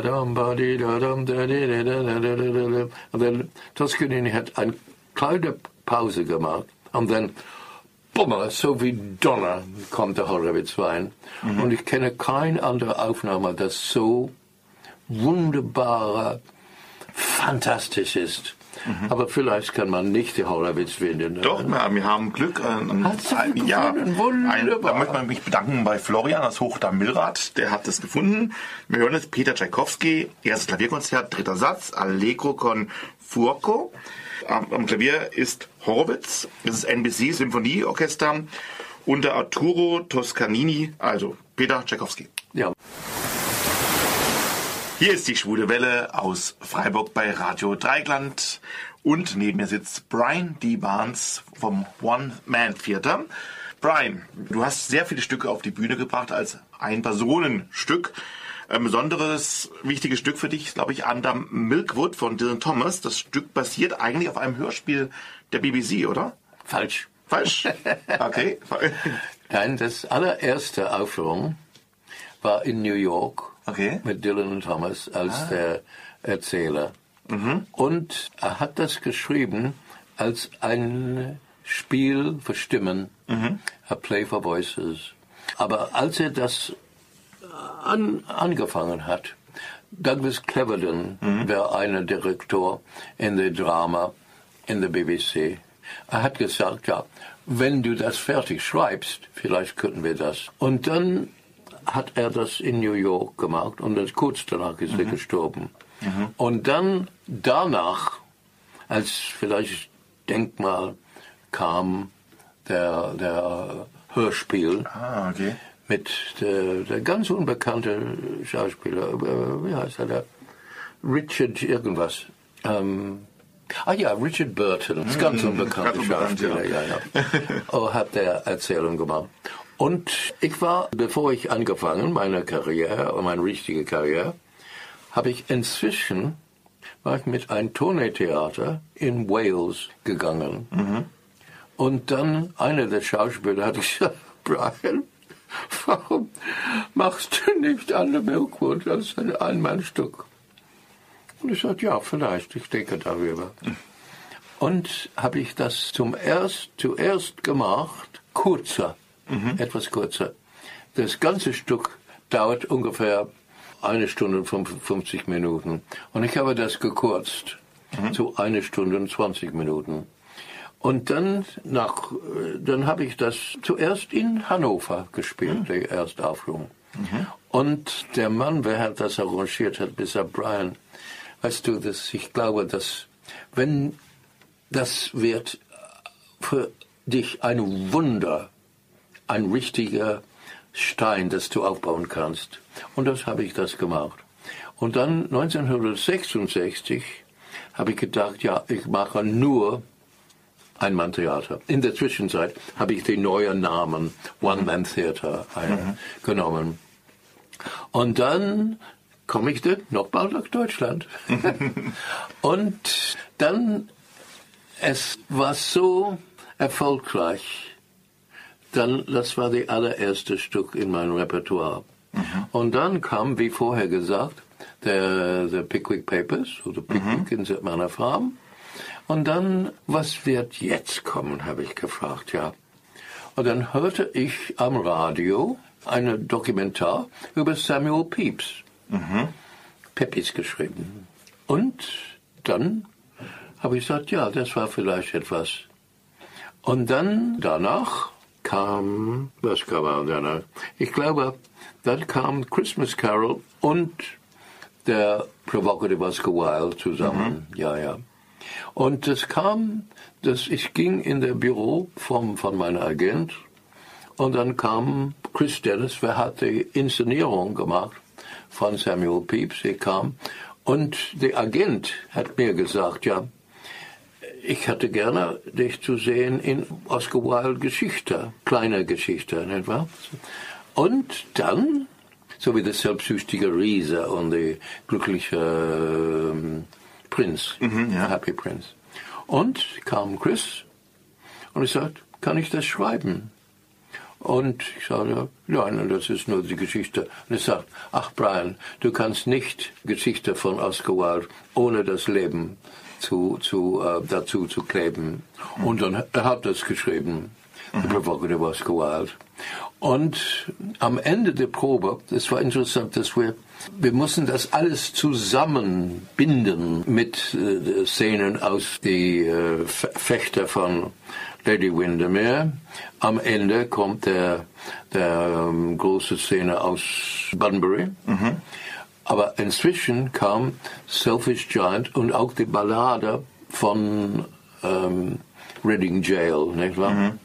dann Toscanini hat eine kleine Pause gemacht und dann Bummer, so wie Donner kommt der Horowitz rein. Mhm. Und ich kenne keine andere Aufnahme, das so wunderbar, fantastisch ist. Mhm. Aber vielleicht kann man nicht die Horowitz finden. Doch, na, wir haben Glück. Äh, hat sie ein, ja, ein, da möchte man mich bedanken bei Florian aus Hochdamm Millrath, der hat das gefunden. Wir hören jetzt Peter Tschaikowski, erstes Klavierkonzert, dritter Satz, Allegro con fuoco. Am, am Klavier ist Horowitz, das ist N B C Symphonieorchester unter Arturo Toscanini, also Peter Tschaikowski. Ja. Hier ist die Schwule Welle aus Freiburg bei Radio Dreieckland und neben mir sitzt Brian D. Barnes vom One-Man-Theater. Brian, du hast sehr viele Stücke auf die Bühne gebracht als Ein-Personen-Stück. Ein besonderes, wichtiges Stück für dich ist, glaube ich, Under Milkwood von Dylan Thomas. Das Stück basiert eigentlich auf einem Hörspiel der B B C, oder? Falsch. Falsch? Okay. Nein, das allererste Aufführung war in New York. Okay. Mit Dylan Thomas als ah. der Erzähler. Mhm. Und er hat das geschrieben als ein Spiel für Stimmen, mhm. A Play for Voices. Aber als er das an, angefangen hat, Douglas Cleverden mhm. war einer Direktor in der Drama in der B B C. Er hat gesagt, ja, wenn du das fertig schreibst, vielleicht könnten wir das. Und dann hat er das in New York gemacht und dann kurz danach ist mhm. er gestorben. Mhm. Und dann danach, als vielleicht Denkmal kam, der, der Hörspiel ah, okay. mit der, der ganz unbekannte Schauspieler, wie heißt er, der Richard irgendwas. Ähm, ah ja, Richard Burton, das ganz unbekannte ganz Schauspieler, unbekannt, ja. ja, ja. Oh, hat der Erzählung gemacht. Und ich war, bevor ich angefangen, meine Karriere, meine richtige Karriere, habe ich inzwischen, war ich mit einem Tourneetheater in Wales gegangen. Mhm. Und dann einer der Schauspieler hat gesagt, Brian, warum machst du nicht Anne Milkwood als ein Einmannstück? Und ich sagte, ja, vielleicht, ich denke darüber. Und habe ich das zum erst, zuerst gemacht, kurzer, mhm. etwas kürzer. Das ganze Stück dauert ungefähr eine Stunde und fünfundfünfzig Minuten. Und ich habe das gekürzt mhm. zu eine Stunde und zwanzig Minuten. Und dann, nach, dann habe ich das zuerst in Hannover gespielt, mhm. die Erstaufführung. Mhm. Und der Mann, wer hat das arrangiert hat, gesagt, Brian, weißt du, dass ich glaube, dass wenn das wird für dich ein Wunder, ein richtiger Stein, das du aufbauen kannst. Und das habe ich das gemacht. Und dann neunzehnhundertsechsundsechzig habe ich gedacht, ja, ich mache nur Ein-Mann-Theater. In der Zwischenzeit habe ich den neuen Namen One-Man-Theater mhm. genommen. Und dann komme ich noch bald nach Deutschland. Und dann, es war so erfolgreich, dann, das war das allererste Stück in meinem Repertoire. Mhm. Und dann kam, wie vorher gesagt, der, der Pickwick Papers, oder Pickwick mhm. in meiner Farm. Und dann, was wird jetzt kommen, habe ich gefragt, ja. Und dann hörte ich am Radio eine Dokumentar über Samuel Pepys. Mhm. Pepys geschrieben. Und dann habe ich gesagt, ja, das war vielleicht etwas. Und dann, danach kam, was kam danach? Ich glaube, dann kam Christmas Carol und der Provocative Oscar Wilde zusammen. Mhm. Ja, ja. Und es kam, dass ich ging in der Büro vom, von meinem Agent und dann kam Chris Dennis, wer hat die Inszenierung gemacht von Samuel Pepys. Er kam und der Agent hat mir gesagt, ja, ich hätte gerne dich zu sehen in Oscar Wilde Geschichte, kleine Geschichte, nicht wahr? Und dann, so wie der selbstsüchtige Riese und der glückliche äh, Prinz, mhm, ja. Happy Prince. Und kam Chris und ich sagte, kann ich das schreiben? Und ich sagte, nein, das ist nur die Geschichte. Und ich sagte, ach Brian, du kannst nicht Geschichte von Oscar Wilde ohne das Leben zu, zu, äh, dazu zu kleben. Mhm. Und dann er hat das geschrieben, mhm. The Provocative Oscar Wilde. Und am Ende der Probe, das war interessant, dass wir, wir mussten das alles zusammenbinden mit äh, Szenen aus die äh, Fechter von Lady Windermere. Am Ende kommt der, der ähm, große Szene aus Bunbury. Mhm. Aber inzwischen kam Selfish Giant und auch die Ballade von ähm, Reading Jail, nicht wahr? Mhm.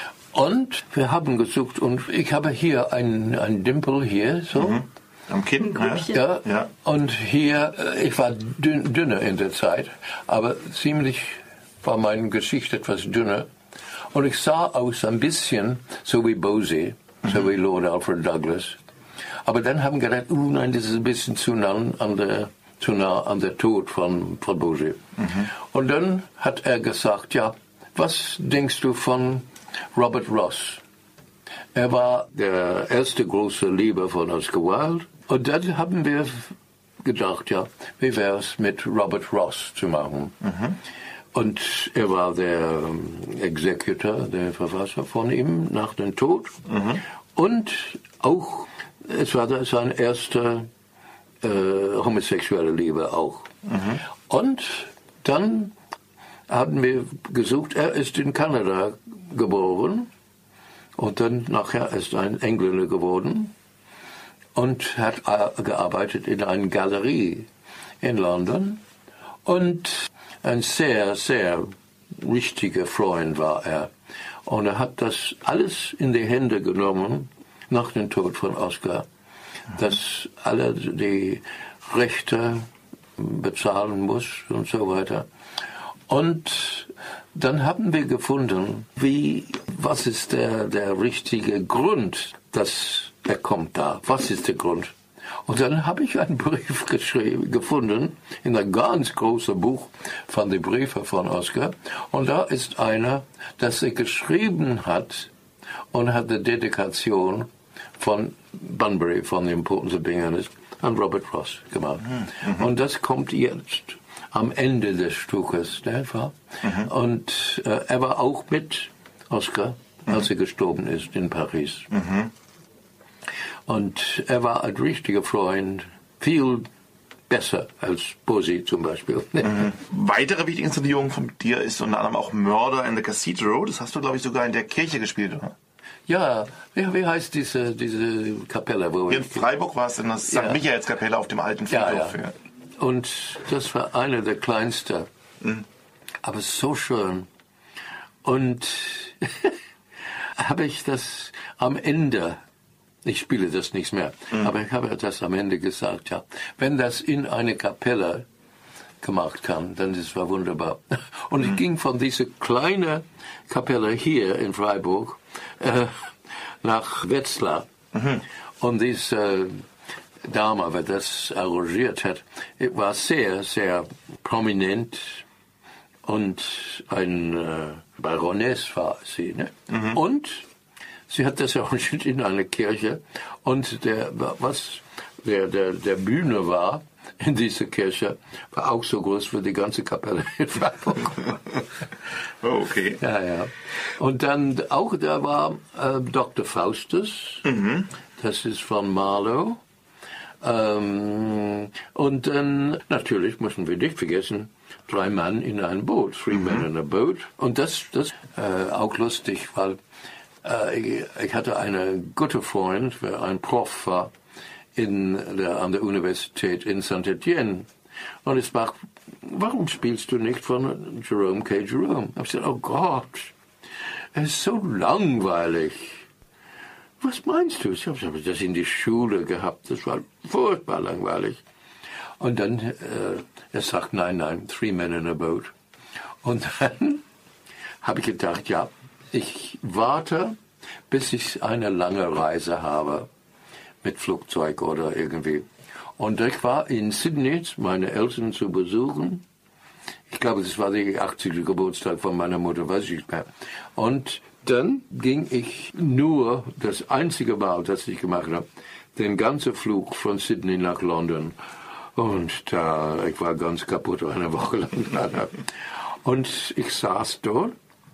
Und wir haben gesucht und ich habe hier ein, ein Dimpel hier, so. Mhm. Am Kinn, ja. ja. Und hier, ich war dünn, dünner in der Zeit, aber ziemlich war mein Gesicht etwas dünner. Und ich sah aus ein bisschen so wie Bosie, mhm. so wie Lord Alfred Douglas. Aber dann haben wir gedacht, oh nein, das ist ein bisschen zu nah an der, zu nah an der Tod von, von Bosie. Mhm. Und dann hat er gesagt, ja, was denkst du von Robert Ross? Er war der erste große Liebe von Oscar Wilde. Und dann haben wir gedacht, ja, wie wäre es mit Robert Ross zu machen? Mhm. Und er war der Executor, der Verfasser von ihm nach dem Tod. Mhm. Und auch, es war sein erster äh, homosexuelle Liebe auch. Mhm. Und dann haben wir gesucht, er ist in Kanada geboren und dann nachher ist er ein Engländer geworden und hat gearbeitet in einer Galerie in London. Und ein sehr, sehr richtiger Freund war er. Und er hat das alles in die Hände genommen, nach dem Tod von Oscar, dass alle die Rechte bezahlen muss und so weiter. Und dann haben wir gefunden, wie, was ist der, der richtige Grund, dass er kommt da? Was ist der Grund? Und dann habe ich einen Brief geschrieben, gefunden, in einem ganz großen Buch von den Briefen von Oscar. Und da ist einer, das er geschrieben hat und hat eine Dedikation von Bunbury, von The Importance of Being Honest, an Robert Frost gemacht. Mhm. Und das kommt jetzt am Ende des Stückes. Ne? Mhm. Und äh, er war auch mit Oscar, als er gestorben ist in Paris. Mhm. Und er war ein richtiger Freund, viel besser als Bosi zum Beispiel. Mhm. Weitere wichtige Inszenierung von dir ist unter anderem auch Murder in the Cathedral. Das hast du, glaube ich, sogar in der Kirche gespielt, oder? Ja, wie, wie heißt diese, diese Kapelle? Wo Hier in Freiburg war es in der Sankt Ja. Michaelskapelle auf dem alten Friedhof. Ja, ja. Und das war eine der kleinsten. Mhm. Aber so schön. Und habe ich das am Ende, ich spiele das nicht mehr, mhm. aber ich habe das am Ende gesagt, ja, wenn das in eine Kapelle gemacht kann, dann ist es wunderbar. Und mhm. ich ging von dieser kleinen Kapelle hier in Freiburg äh, nach Wetzlar. Mhm. Und diese äh, Dame, die das arrangiert hat, war sehr, sehr prominent und ein äh, Baroness war sie. Ne? Mhm. Und sie hat das arrangiert in einer Kirche und der, was der, der, der Bühne war in dieser Kirche, war auch so groß wie die ganze Kapelle in Freiburg. Oh, okay. Ja, ja. Und dann auch da war äh, Doktor Faustus, mhm. das ist von Marlowe. Ähm, und dann, natürlich müssen wir nicht vergessen, drei Mann in einem Boot, three mhm. men in a boat. Und das, das äh, auch lustig, weil äh, ich, ich hatte einen guten Freund, der ein Prof war, in der, an der Universität in Saint-Étienne. Und es war, warum spielst du nicht von Jerome K. Jerome? Ich habe gesagt, oh Gott, es ist so langweilig. Was meinst du? Ich habe das in die Schule gehabt, das war furchtbar langweilig. Und dann, äh, er sagt, nein, nein, three men in a boat. Und dann habe ich gedacht, ja, ich warte, bis ich eine lange Reise habe. Mit Flugzeug oder irgendwie. Und ich war in Sydney, meine Eltern zu besuchen. Ich glaube, das war der achtzigste Geburtstag von meiner Mutter, weiß ich nicht mehr. Und dann ging ich nur, das einzige Mal, das ich gemacht habe, den ganzen Flug von Sydney nach London. Und da, ich war ganz kaputt, eine Woche lang. Und ich saß dort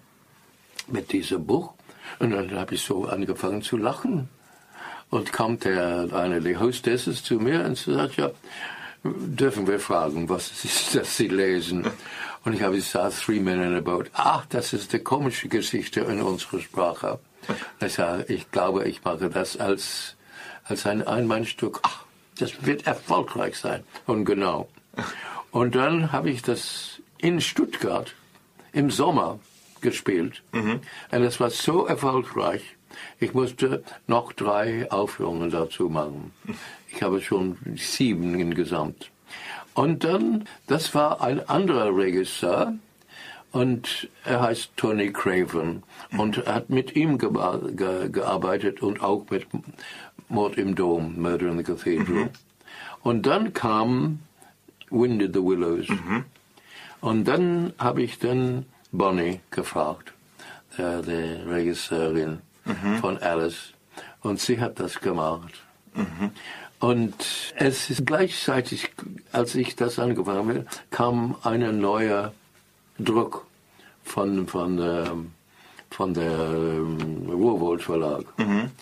mit diesem Buch und dann habe ich so angefangen zu lachen. Und kam der, eine der Hostesses zu mir und sagt, ja, dürfen wir fragen, was es ist, das Sie lesen? Und ich habe gesagt, Three Men in a Boat. Ach, das ist die komische Geschichte in unserer Sprache. Ich sage, ich glaube, ich mache das als, als ein Einmannstück. Ach, das wird erfolgreich sein. Und genau. Und dann habe ich das in Stuttgart im Sommer gespielt. Mhm. Und es war so erfolgreich. Ich musste noch drei Aufführungen dazu machen. Ich habe schon sieben insgesamt. Und dann, das war ein anderer Regisseur und er heißt Tony Craven und er hat mit ihm ge ge gearbeitet und auch mit Mord im Dom, Murder in the Cathedral. Mhm. Und dann kam Wind in the Willows. Mhm. Und dann habe ich dann Bonnie gefragt, der, der Regisseurin. Mhm. von Alice. Und sie hat das gemacht. Mhm. Und es ist gleichzeitig, als ich das angefangen habe, kam ein neuer Druck von, von, der, von der Ruhrwold Verlag. Mhm.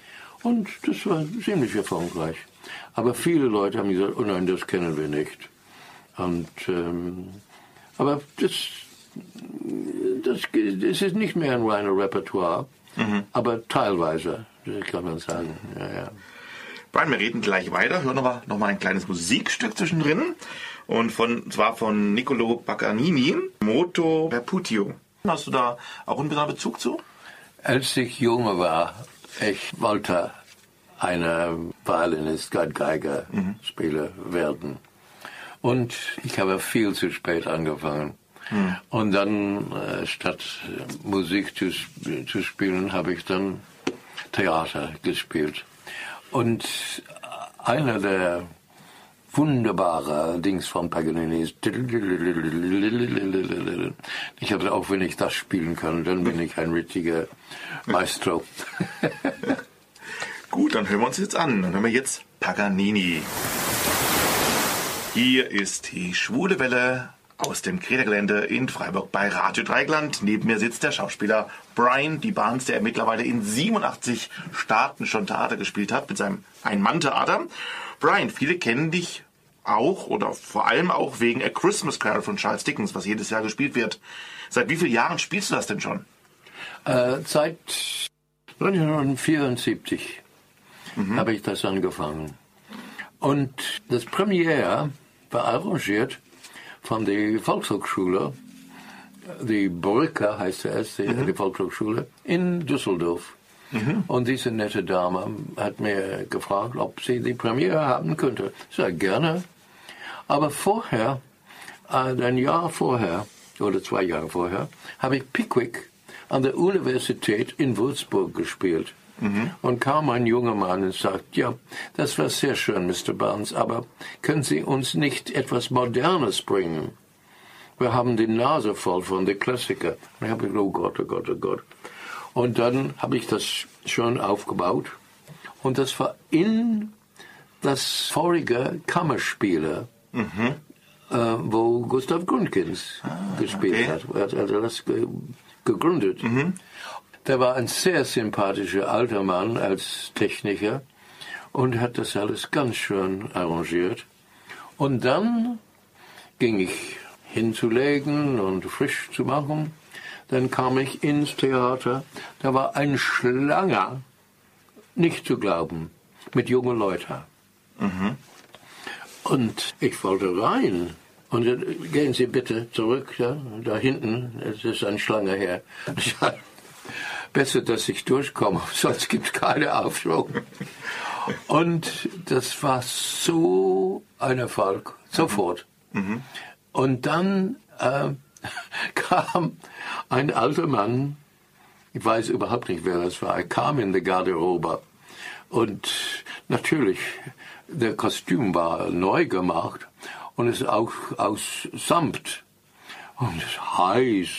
Und das war ziemlich erfolgreich. Aber viele Leute haben gesagt, oh nein, das kennen wir nicht. Und, ähm, aber das, das, das ist nicht mehr ein reiner Repertoire, mhm. aber teilweise, das kann man sagen. Ja, ja. Brian, wir reden gleich weiter, hören wir noch mal ein kleines Musikstück zwischendrin. Und von, zwar von Niccolo Paganini, Moto Percutio. Hast du da auch einen besonderen Bezug zu? Als ich jung war, ich wollte eine Violinist, Geiger mhm. Spieler werden. Und ich habe viel zu spät angefangen. Mhm. Und dann, äh, statt Musik zu, zu spielen, habe ich dann Theater gespielt. Und einer der wunderbare Dings von Paganini ist, ich habe auch, wenn ich das spielen kann, dann bin ich ein richtiger Maestro. Gut, dann hören wir uns jetzt an. Dann hören wir jetzt Paganini. Hier ist die Schwule Welle aus dem Kreta-Gelände in Freiburg bei Radio Dreieckland. Neben mir sitzt der Schauspieler Brian Dibans, der mittlerweile in siebenundachtzig Staaten schon Theater gespielt hat mit seinem Ein-Mann-Theater. Brian, viele kennen dich auch oder vor allem auch wegen A Christmas Carol von Charles Dickens, was jedes Jahr gespielt wird. Seit wie vielen Jahren spielst du das denn schon? Äh, seit neunzehnhundertvierundsiebzig mhm. habe ich das angefangen. Und das Premiere war arrangiert von der Volkshochschule, die Brücke heißt es, die, mhm. die Volkshochschule, in Düsseldorf. Mhm. Und diese nette Dame hat mir gefragt, ob sie die Premiere haben könnte. Ich sage, gerne. Aber vorher, ein Jahr vorher, oder zwei Jahre vorher, habe ich Pickwick an der Universität in Würzburg gespielt. Mhm. Und kam ein junger Mann und sagt, ja, das war sehr schön, Mister Barnes, aber können Sie uns nicht etwas Modernes bringen? Wir haben die Nase voll von den Klassikern. Und ich habe gesagt, oh Gott, oh Gott, oh Gott. Und dann habe ich das schon aufgebaut. Und das war in das vorige Kammerspiele, mhm. äh, wo Gustav Gründgens ah, gespielt okay. hat. Er hat also das ge gegründet. Mhm. Der war ein sehr sympathischer alter Mann als Techniker und hat das alles ganz schön arrangiert. Und dann ging ich hinzulegen und frisch zu machen. Dann kam ich ins Theater. Da war ein Schlange, nicht zu glauben, mit jungen Leuten. Mhm. Und ich wollte rein. Und dann, gehen Sie bitte zurück, ja, da hinten, es ist eine Schlange her. Besser, dass ich durchkomme, sonst gibt es keine Aufschwung. Und das war so ein Erfolg, sofort. Mhm. Und dann äh, kam ein alter Mann, ich weiß überhaupt nicht, wer das war, er kam in die Garderobe. Und natürlich, der Kostüm war neu gemacht und es auch aus Samt. Und es heiß.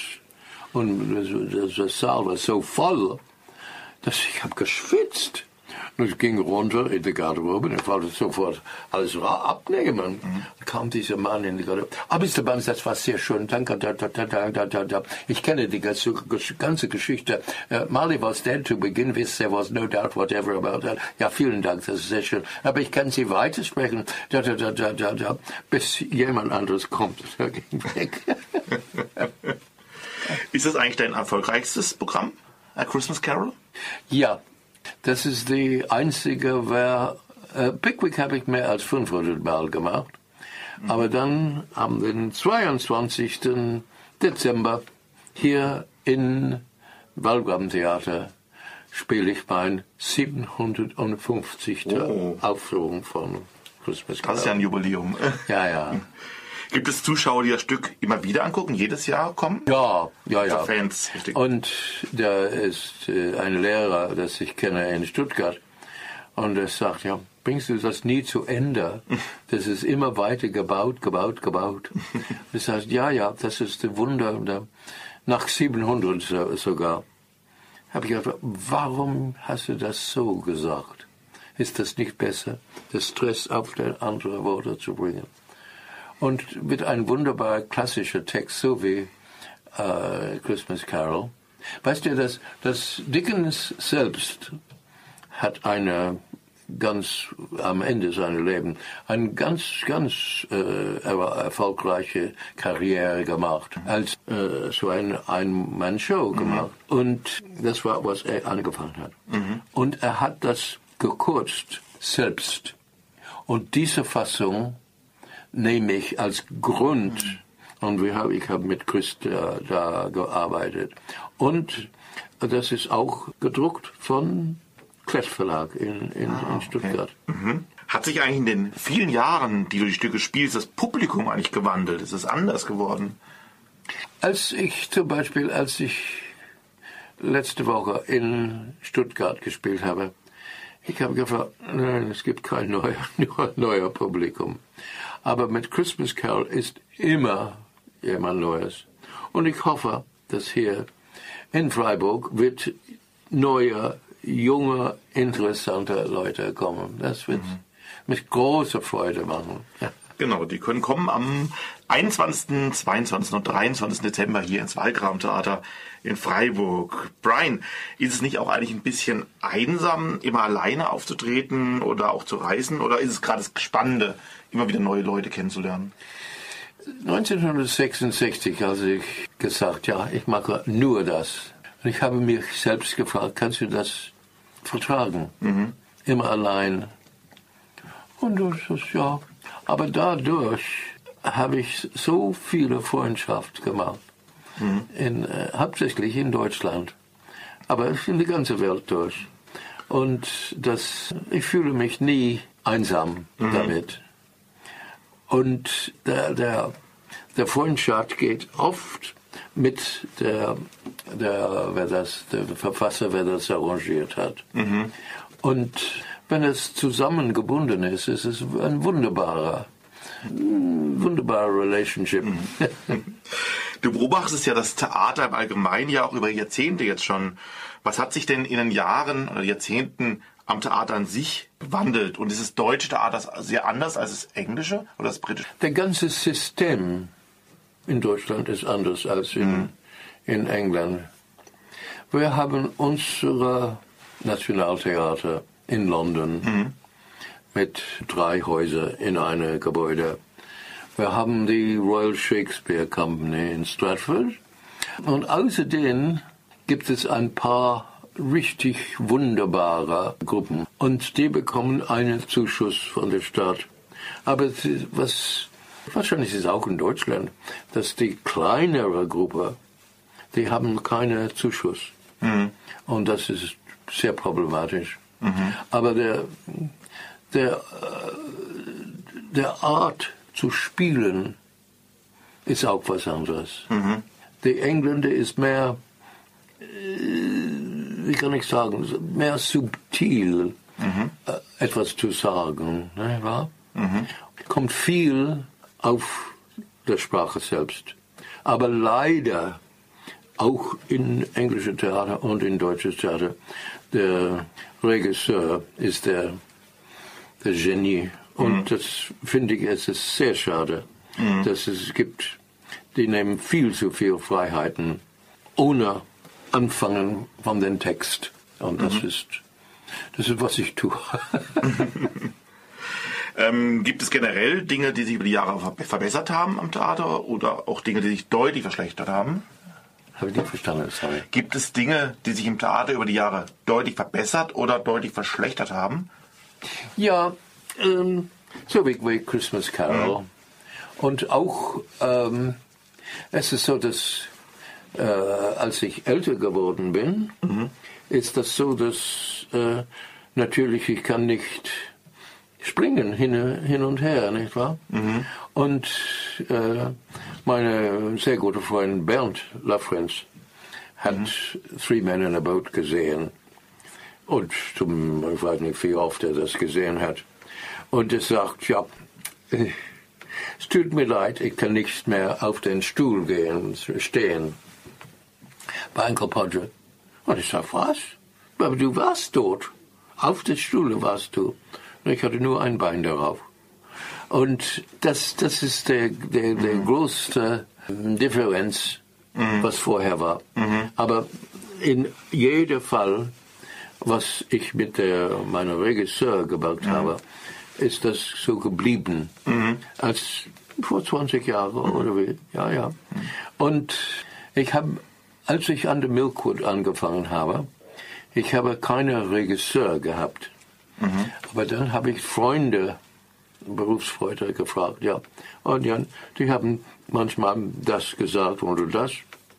Und das Saal war so voll, dass ich habe geschwitzt. Und ich ging runter in die Garderobe und ich wollte sofort alles abnehmen. Mhm. Dann kam dieser Mann in die Garderobe. Ah, Mister Barnes, das war sehr schön. Danke, da, da, da, da, da, da. Ich kenne die ganze, ganze Geschichte. Uh, Marley was dead to begin with. There was no doubt whatever about that. Ja, vielen Dank, das ist sehr schön. Aber ich kann Sie weitersprechen, da, da, da, da, da, da, bis jemand anderes kommt. Er ging weg. Ist das eigentlich dein erfolgreichstes Programm, A Christmas Carol? Ja, das ist die einzige, wer, äh, Pickwick habe ich mehr als fünfhundert Mal gemacht. Mhm. Aber dann am den zweiundzwanzigsten Dezember hier in Waldgraben-Theater spiele ich mein siebenhundertfünfzigste Oh. Aufführung von Christmas Carol. Das ist ja ein Jubiläum. Ja, ja. Gibt es Zuschauer, die das Stück immer wieder angucken, jedes Jahr kommen? Ja, ja, ja. Also Fans, richtig. Und da ist äh, ein Lehrer, das ich kenne in Stuttgart, und er sagt, ja, bringst du das nie zu Ende? Das ist immer weiter gebaut, gebaut, gebaut. Das heißt, ja, ja, das ist ein Wunder. Nach siebenhundert sogar habe ich gedacht, warum hast du das so gesagt? Ist das nicht besser, das Stress auf der andere Worte zu bringen? Und mit einem wunderbar klassischer Text, so wie äh, Christmas Carol. Weißt du, dass, dass Dickens selbst hat eine ganz am Ende seines Lebens eine ganz, ganz äh, erfolgreiche Karriere gemacht, als äh, so ein Ein-Mann-Show gemacht. Mhm. Und das war, was er angefangen hat. Mhm. Und er hat das gekürzt, selbst. Und diese Fassung nehme ich als Grund, mhm. und wir haben, ich habe mit Chris da, da gearbeitet. Und das ist auch gedruckt von Klett Verlag in, in, ah, in Stuttgart. Okay. Mhm. Hat sich eigentlich in den vielen Jahren, die du die Stücke spielst, das Publikum eigentlich gewandelt? Ist es anders geworden? Als ich zum Beispiel, als ich letzte Woche in Stuttgart gespielt habe, ich habe gefragt, nein, es gibt kein neuer, neuer Publikum. Aber mit Christmas Carol ist immer jemand Neues. Und ich hoffe, dass hier in Freiburg wird neue, junge, interessante Leute kommen. Das wird mhm. mit großer Freude machen. Ja. Genau, die können kommen am einundzwanzigsten, zweiundzwanzigsten und dreiundzwanzigsten Dezember hier ins Wallgrabentheater in Freiburg. Brian, ist es nicht auch eigentlich ein bisschen einsam, immer alleine aufzutreten oder auch zu reisen? Oder ist es gerade das Spannende, immer wieder neue Leute kennenzulernen? neunzehnhundertsechsundsechzig, als ich gesagt, ja, ich mache nur das. Und ich habe mich selbst gefragt, kannst du das vertragen? Mhm. Immer allein. Und das ist, ja. Aber dadurch habe ich so viele Freundschaften gemacht. Mhm. In, äh, hauptsächlich in Deutschland. Aber in die ganze Welt durch. Und das, ich fühle mich nie einsam mhm. damit. Und der, der, der Freundschaft geht oft mit der, der, wer das, der Verfasser, wer das arrangiert hat. Mhm. Und wenn es zusammengebunden ist, ist es ein wunderbarer, wunderbarer Relationship. Du beobachtest ja das Theater im Allgemeinen ja auch über Jahrzehnte jetzt schon. Was hat sich denn in den Jahren oder Jahrzehnten am Theater an sich gewandelt? Und ist das deutsche Theater sehr anders als das englische oder das britische? Der ganze System in Deutschland ist anders als in, mhm. in England. Wir haben unsere Nationaltheater in London mhm. mit drei Häusern in einem Gebäude. Wir haben die Royal Shakespeare Company in Stratford. Und außerdem gibt es ein paar richtig wunderbare Gruppen. Und die bekommen einen Zuschuss von der Stadt. Aber was wahrscheinlich ist es auch in Deutschland, dass die kleinere Gruppe, die haben keinen Zuschuss. Mhm. Und das ist sehr problematisch. Mhm. Aber der, der, der Art zu spielen ist auch was anderes. Mhm. Die Engländer ist mehr, wie kann ich sagen, mehr subtil mhm. etwas zu sagen. Ne, wahr? Mhm. Kommt viel auf der Sprache selbst. Aber leider auch in englischen Theater und in deutsches Theater, der Regisseur ist der, der Genie. Und mhm. das finde ich, es ist sehr schade, mhm. dass es gibt, die nehmen viel zu viel Freiheiten, ohne anfangen von dem Text. Und das mhm. ist, das ist, was ich tue. ähm, gibt es generell Dinge, die sich über die Jahre verbessert haben am Theater oder auch Dinge, die sich deutlich verschlechtert haben? Habe ich nicht verstanden, sorry. Gibt es Dinge, die sich im Theater über die Jahre deutlich verbessert oder deutlich verschlechtert haben? Ja, ähm, so wie, wie Christmas Carol. Mhm. Und auch, ähm, es ist so, dass äh, als ich älter geworden bin, mhm. ist das so, dass äh, natürlich ich kann nicht springen hin, hin und her, nicht wahr? Mhm. Und äh, meine sehr gute Freundin Bernd Lafrenz hat mhm. Three Men in a Boat gesehen. Und zum, ich weiß nicht, wie oft er das gesehen hat. Und er sagt, ja, es tut mir leid, ich kann nicht mehr auf den Stuhl gehen, stehen. Bei Uncle Podger. Und ich sage, was? Aber du warst dort. Auf der Stuhl warst du. Und ich hatte nur ein Bein darauf. Und das, das ist der, der, der mhm. größte Differenz, mhm. was vorher war. Mhm. Aber in jedem Fall was ich mit der, meiner Regisseur gemacht mhm. habe, ist das so geblieben, mhm. als vor zwanzig Jahren oder wie, ja, ja. Und ich habe, als ich an der Milkwood angefangen habe, ich habe keinen Regisseur gehabt. Mhm. Aber dann habe ich Freunde, Berufsfreunde gefragt, ja. Und ja, die haben manchmal das gesagt oder das.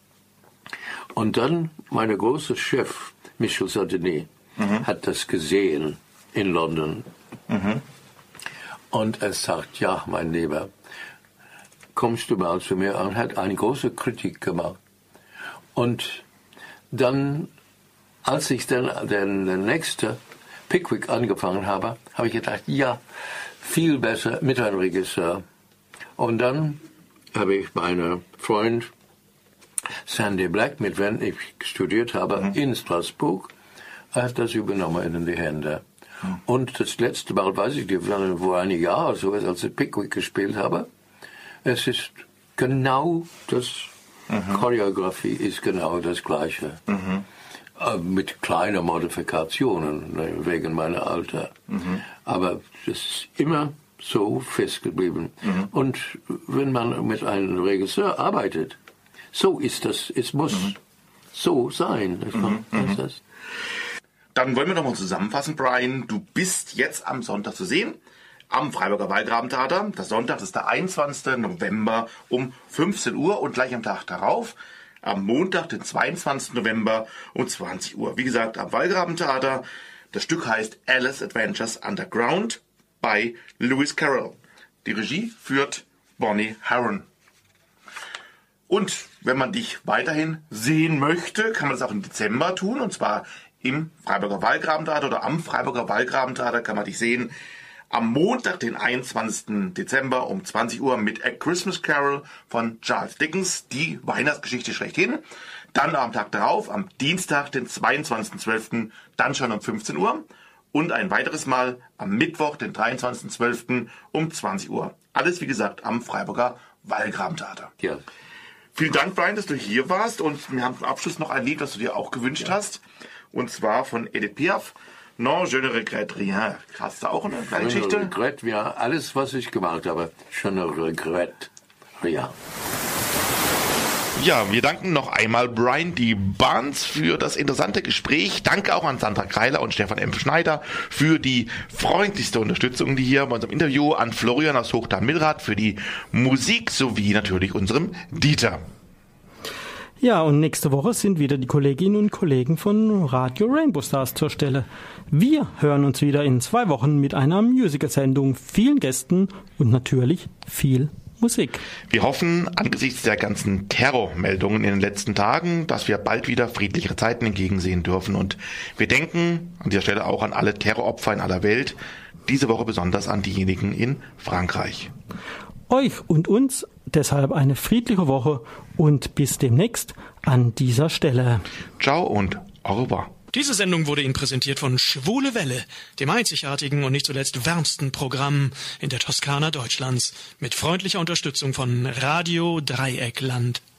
Und dann mein großer Chef, Michel Sardini, mhm. hat das gesehen in London. Mhm. Und er sagt, ja, mein Lieber, kommst du mal zu mir? Und hat eine große Kritik gemacht. Und dann, als ich dann den, den nächsten Pickwick angefangen habe, habe ich gedacht, ja, viel besser mit einem Regisseur. Und dann habe ich meinen Freund Sandy Black, mit dem ich studiert habe, mhm. in Straßburg, hat das übernommen in die Hände. Mhm. Und das letzte Mal, weiß ich nicht, vor einem Jahr oder so, als ich Pickwick gespielt habe, es ist genau das, mhm. Choreografie ist genau das Gleiche. Mhm. Äh, mit kleinen Modifikationen, ne, wegen meiner Alter. Mhm. Aber es ist immer so festgeblieben. Mhm. Und wenn man mit einem Regisseur arbeitet, so ist das, es muss mhm. so sein. Mhm. Mhm. Das. Dann wollen wir nochmal zusammenfassen, Brian. Du bist jetzt am Sonntag zu sehen, am Freiburger Wallgrabentheater. Der Sonntag ist der einundzwanzigsten November um fünfzehn Uhr und gleich am Tag darauf, am Montag, den zweiundzwanzigsten November um zwanzig Uhr. Wie gesagt, am Wallgrabentheater. Das Stück heißt Alice Adventures Underground bei Lewis Carroll. Die Regie führt Bonnie Harron. Und wenn man dich weiterhin sehen möchte, kann man das auch im Dezember tun, und zwar im Freiburger Wallgrabentheater oder am Freiburger Wallgrabentheater kann man dich sehen. Am Montag, den einundzwanzigsten Dezember um zwanzig Uhr mit A Christmas Carol von Charles Dickens, die Weihnachtsgeschichte schlechthin. Dann am Tag darauf, am Dienstag, den zweiundzwanzigsten zwölften dann schon um fünfzehn Uhr. Und ein weiteres Mal am Mittwoch, den dreiundzwanzigsten zwölften um zwanzig Uhr. Alles, wie gesagt, am Freiburger Wallgrabentheater. Ja. Vielen Dank, Brian, dass du hier warst. Und wir haben zum Abschluss noch ein Lied, das du dir auch gewünscht ja. hast. Und zwar von Edith Piaf. Non, je ne regrette rien. Hast du auch eine kleine Geschichte? Je ne regrette, ja, alles, was ich gemacht habe. Je ne regrette rien. Ja, wir danken noch einmal Brian D. Barnes für das interessante Gespräch. Danke auch an Sandra Kreiler und Stefan M. Schneider für die freundlichste Unterstützung, die hier bei unserem Interview, an Florian aus Hochtal-Millrath für die Musik sowie natürlich unserem Dieter. Ja, und nächste Woche sind wieder die Kolleginnen und Kollegen von Radio Rainbow Stars zur Stelle. Wir hören uns wieder in zwei Wochen mit einer Musical-Sendung, vielen Gästen und natürlich viel Musik. Wir hoffen angesichts der ganzen Terrormeldungen in den letzten Tagen, dass wir bald wieder friedlichere Zeiten entgegensehen dürfen. Und wir denken an dieser Stelle auch an alle Terroropfer in aller Welt, diese Woche besonders an diejenigen in Frankreich. Euch und uns deshalb eine friedliche Woche und bis demnächst an dieser Stelle. Ciao und au revoir. Diese Sendung wurde Ihnen präsentiert von Schwule Welle, dem einzigartigen und nicht zuletzt wärmsten Programm in der Toskana Deutschlands, mit freundlicher Unterstützung von Radio Dreieckland.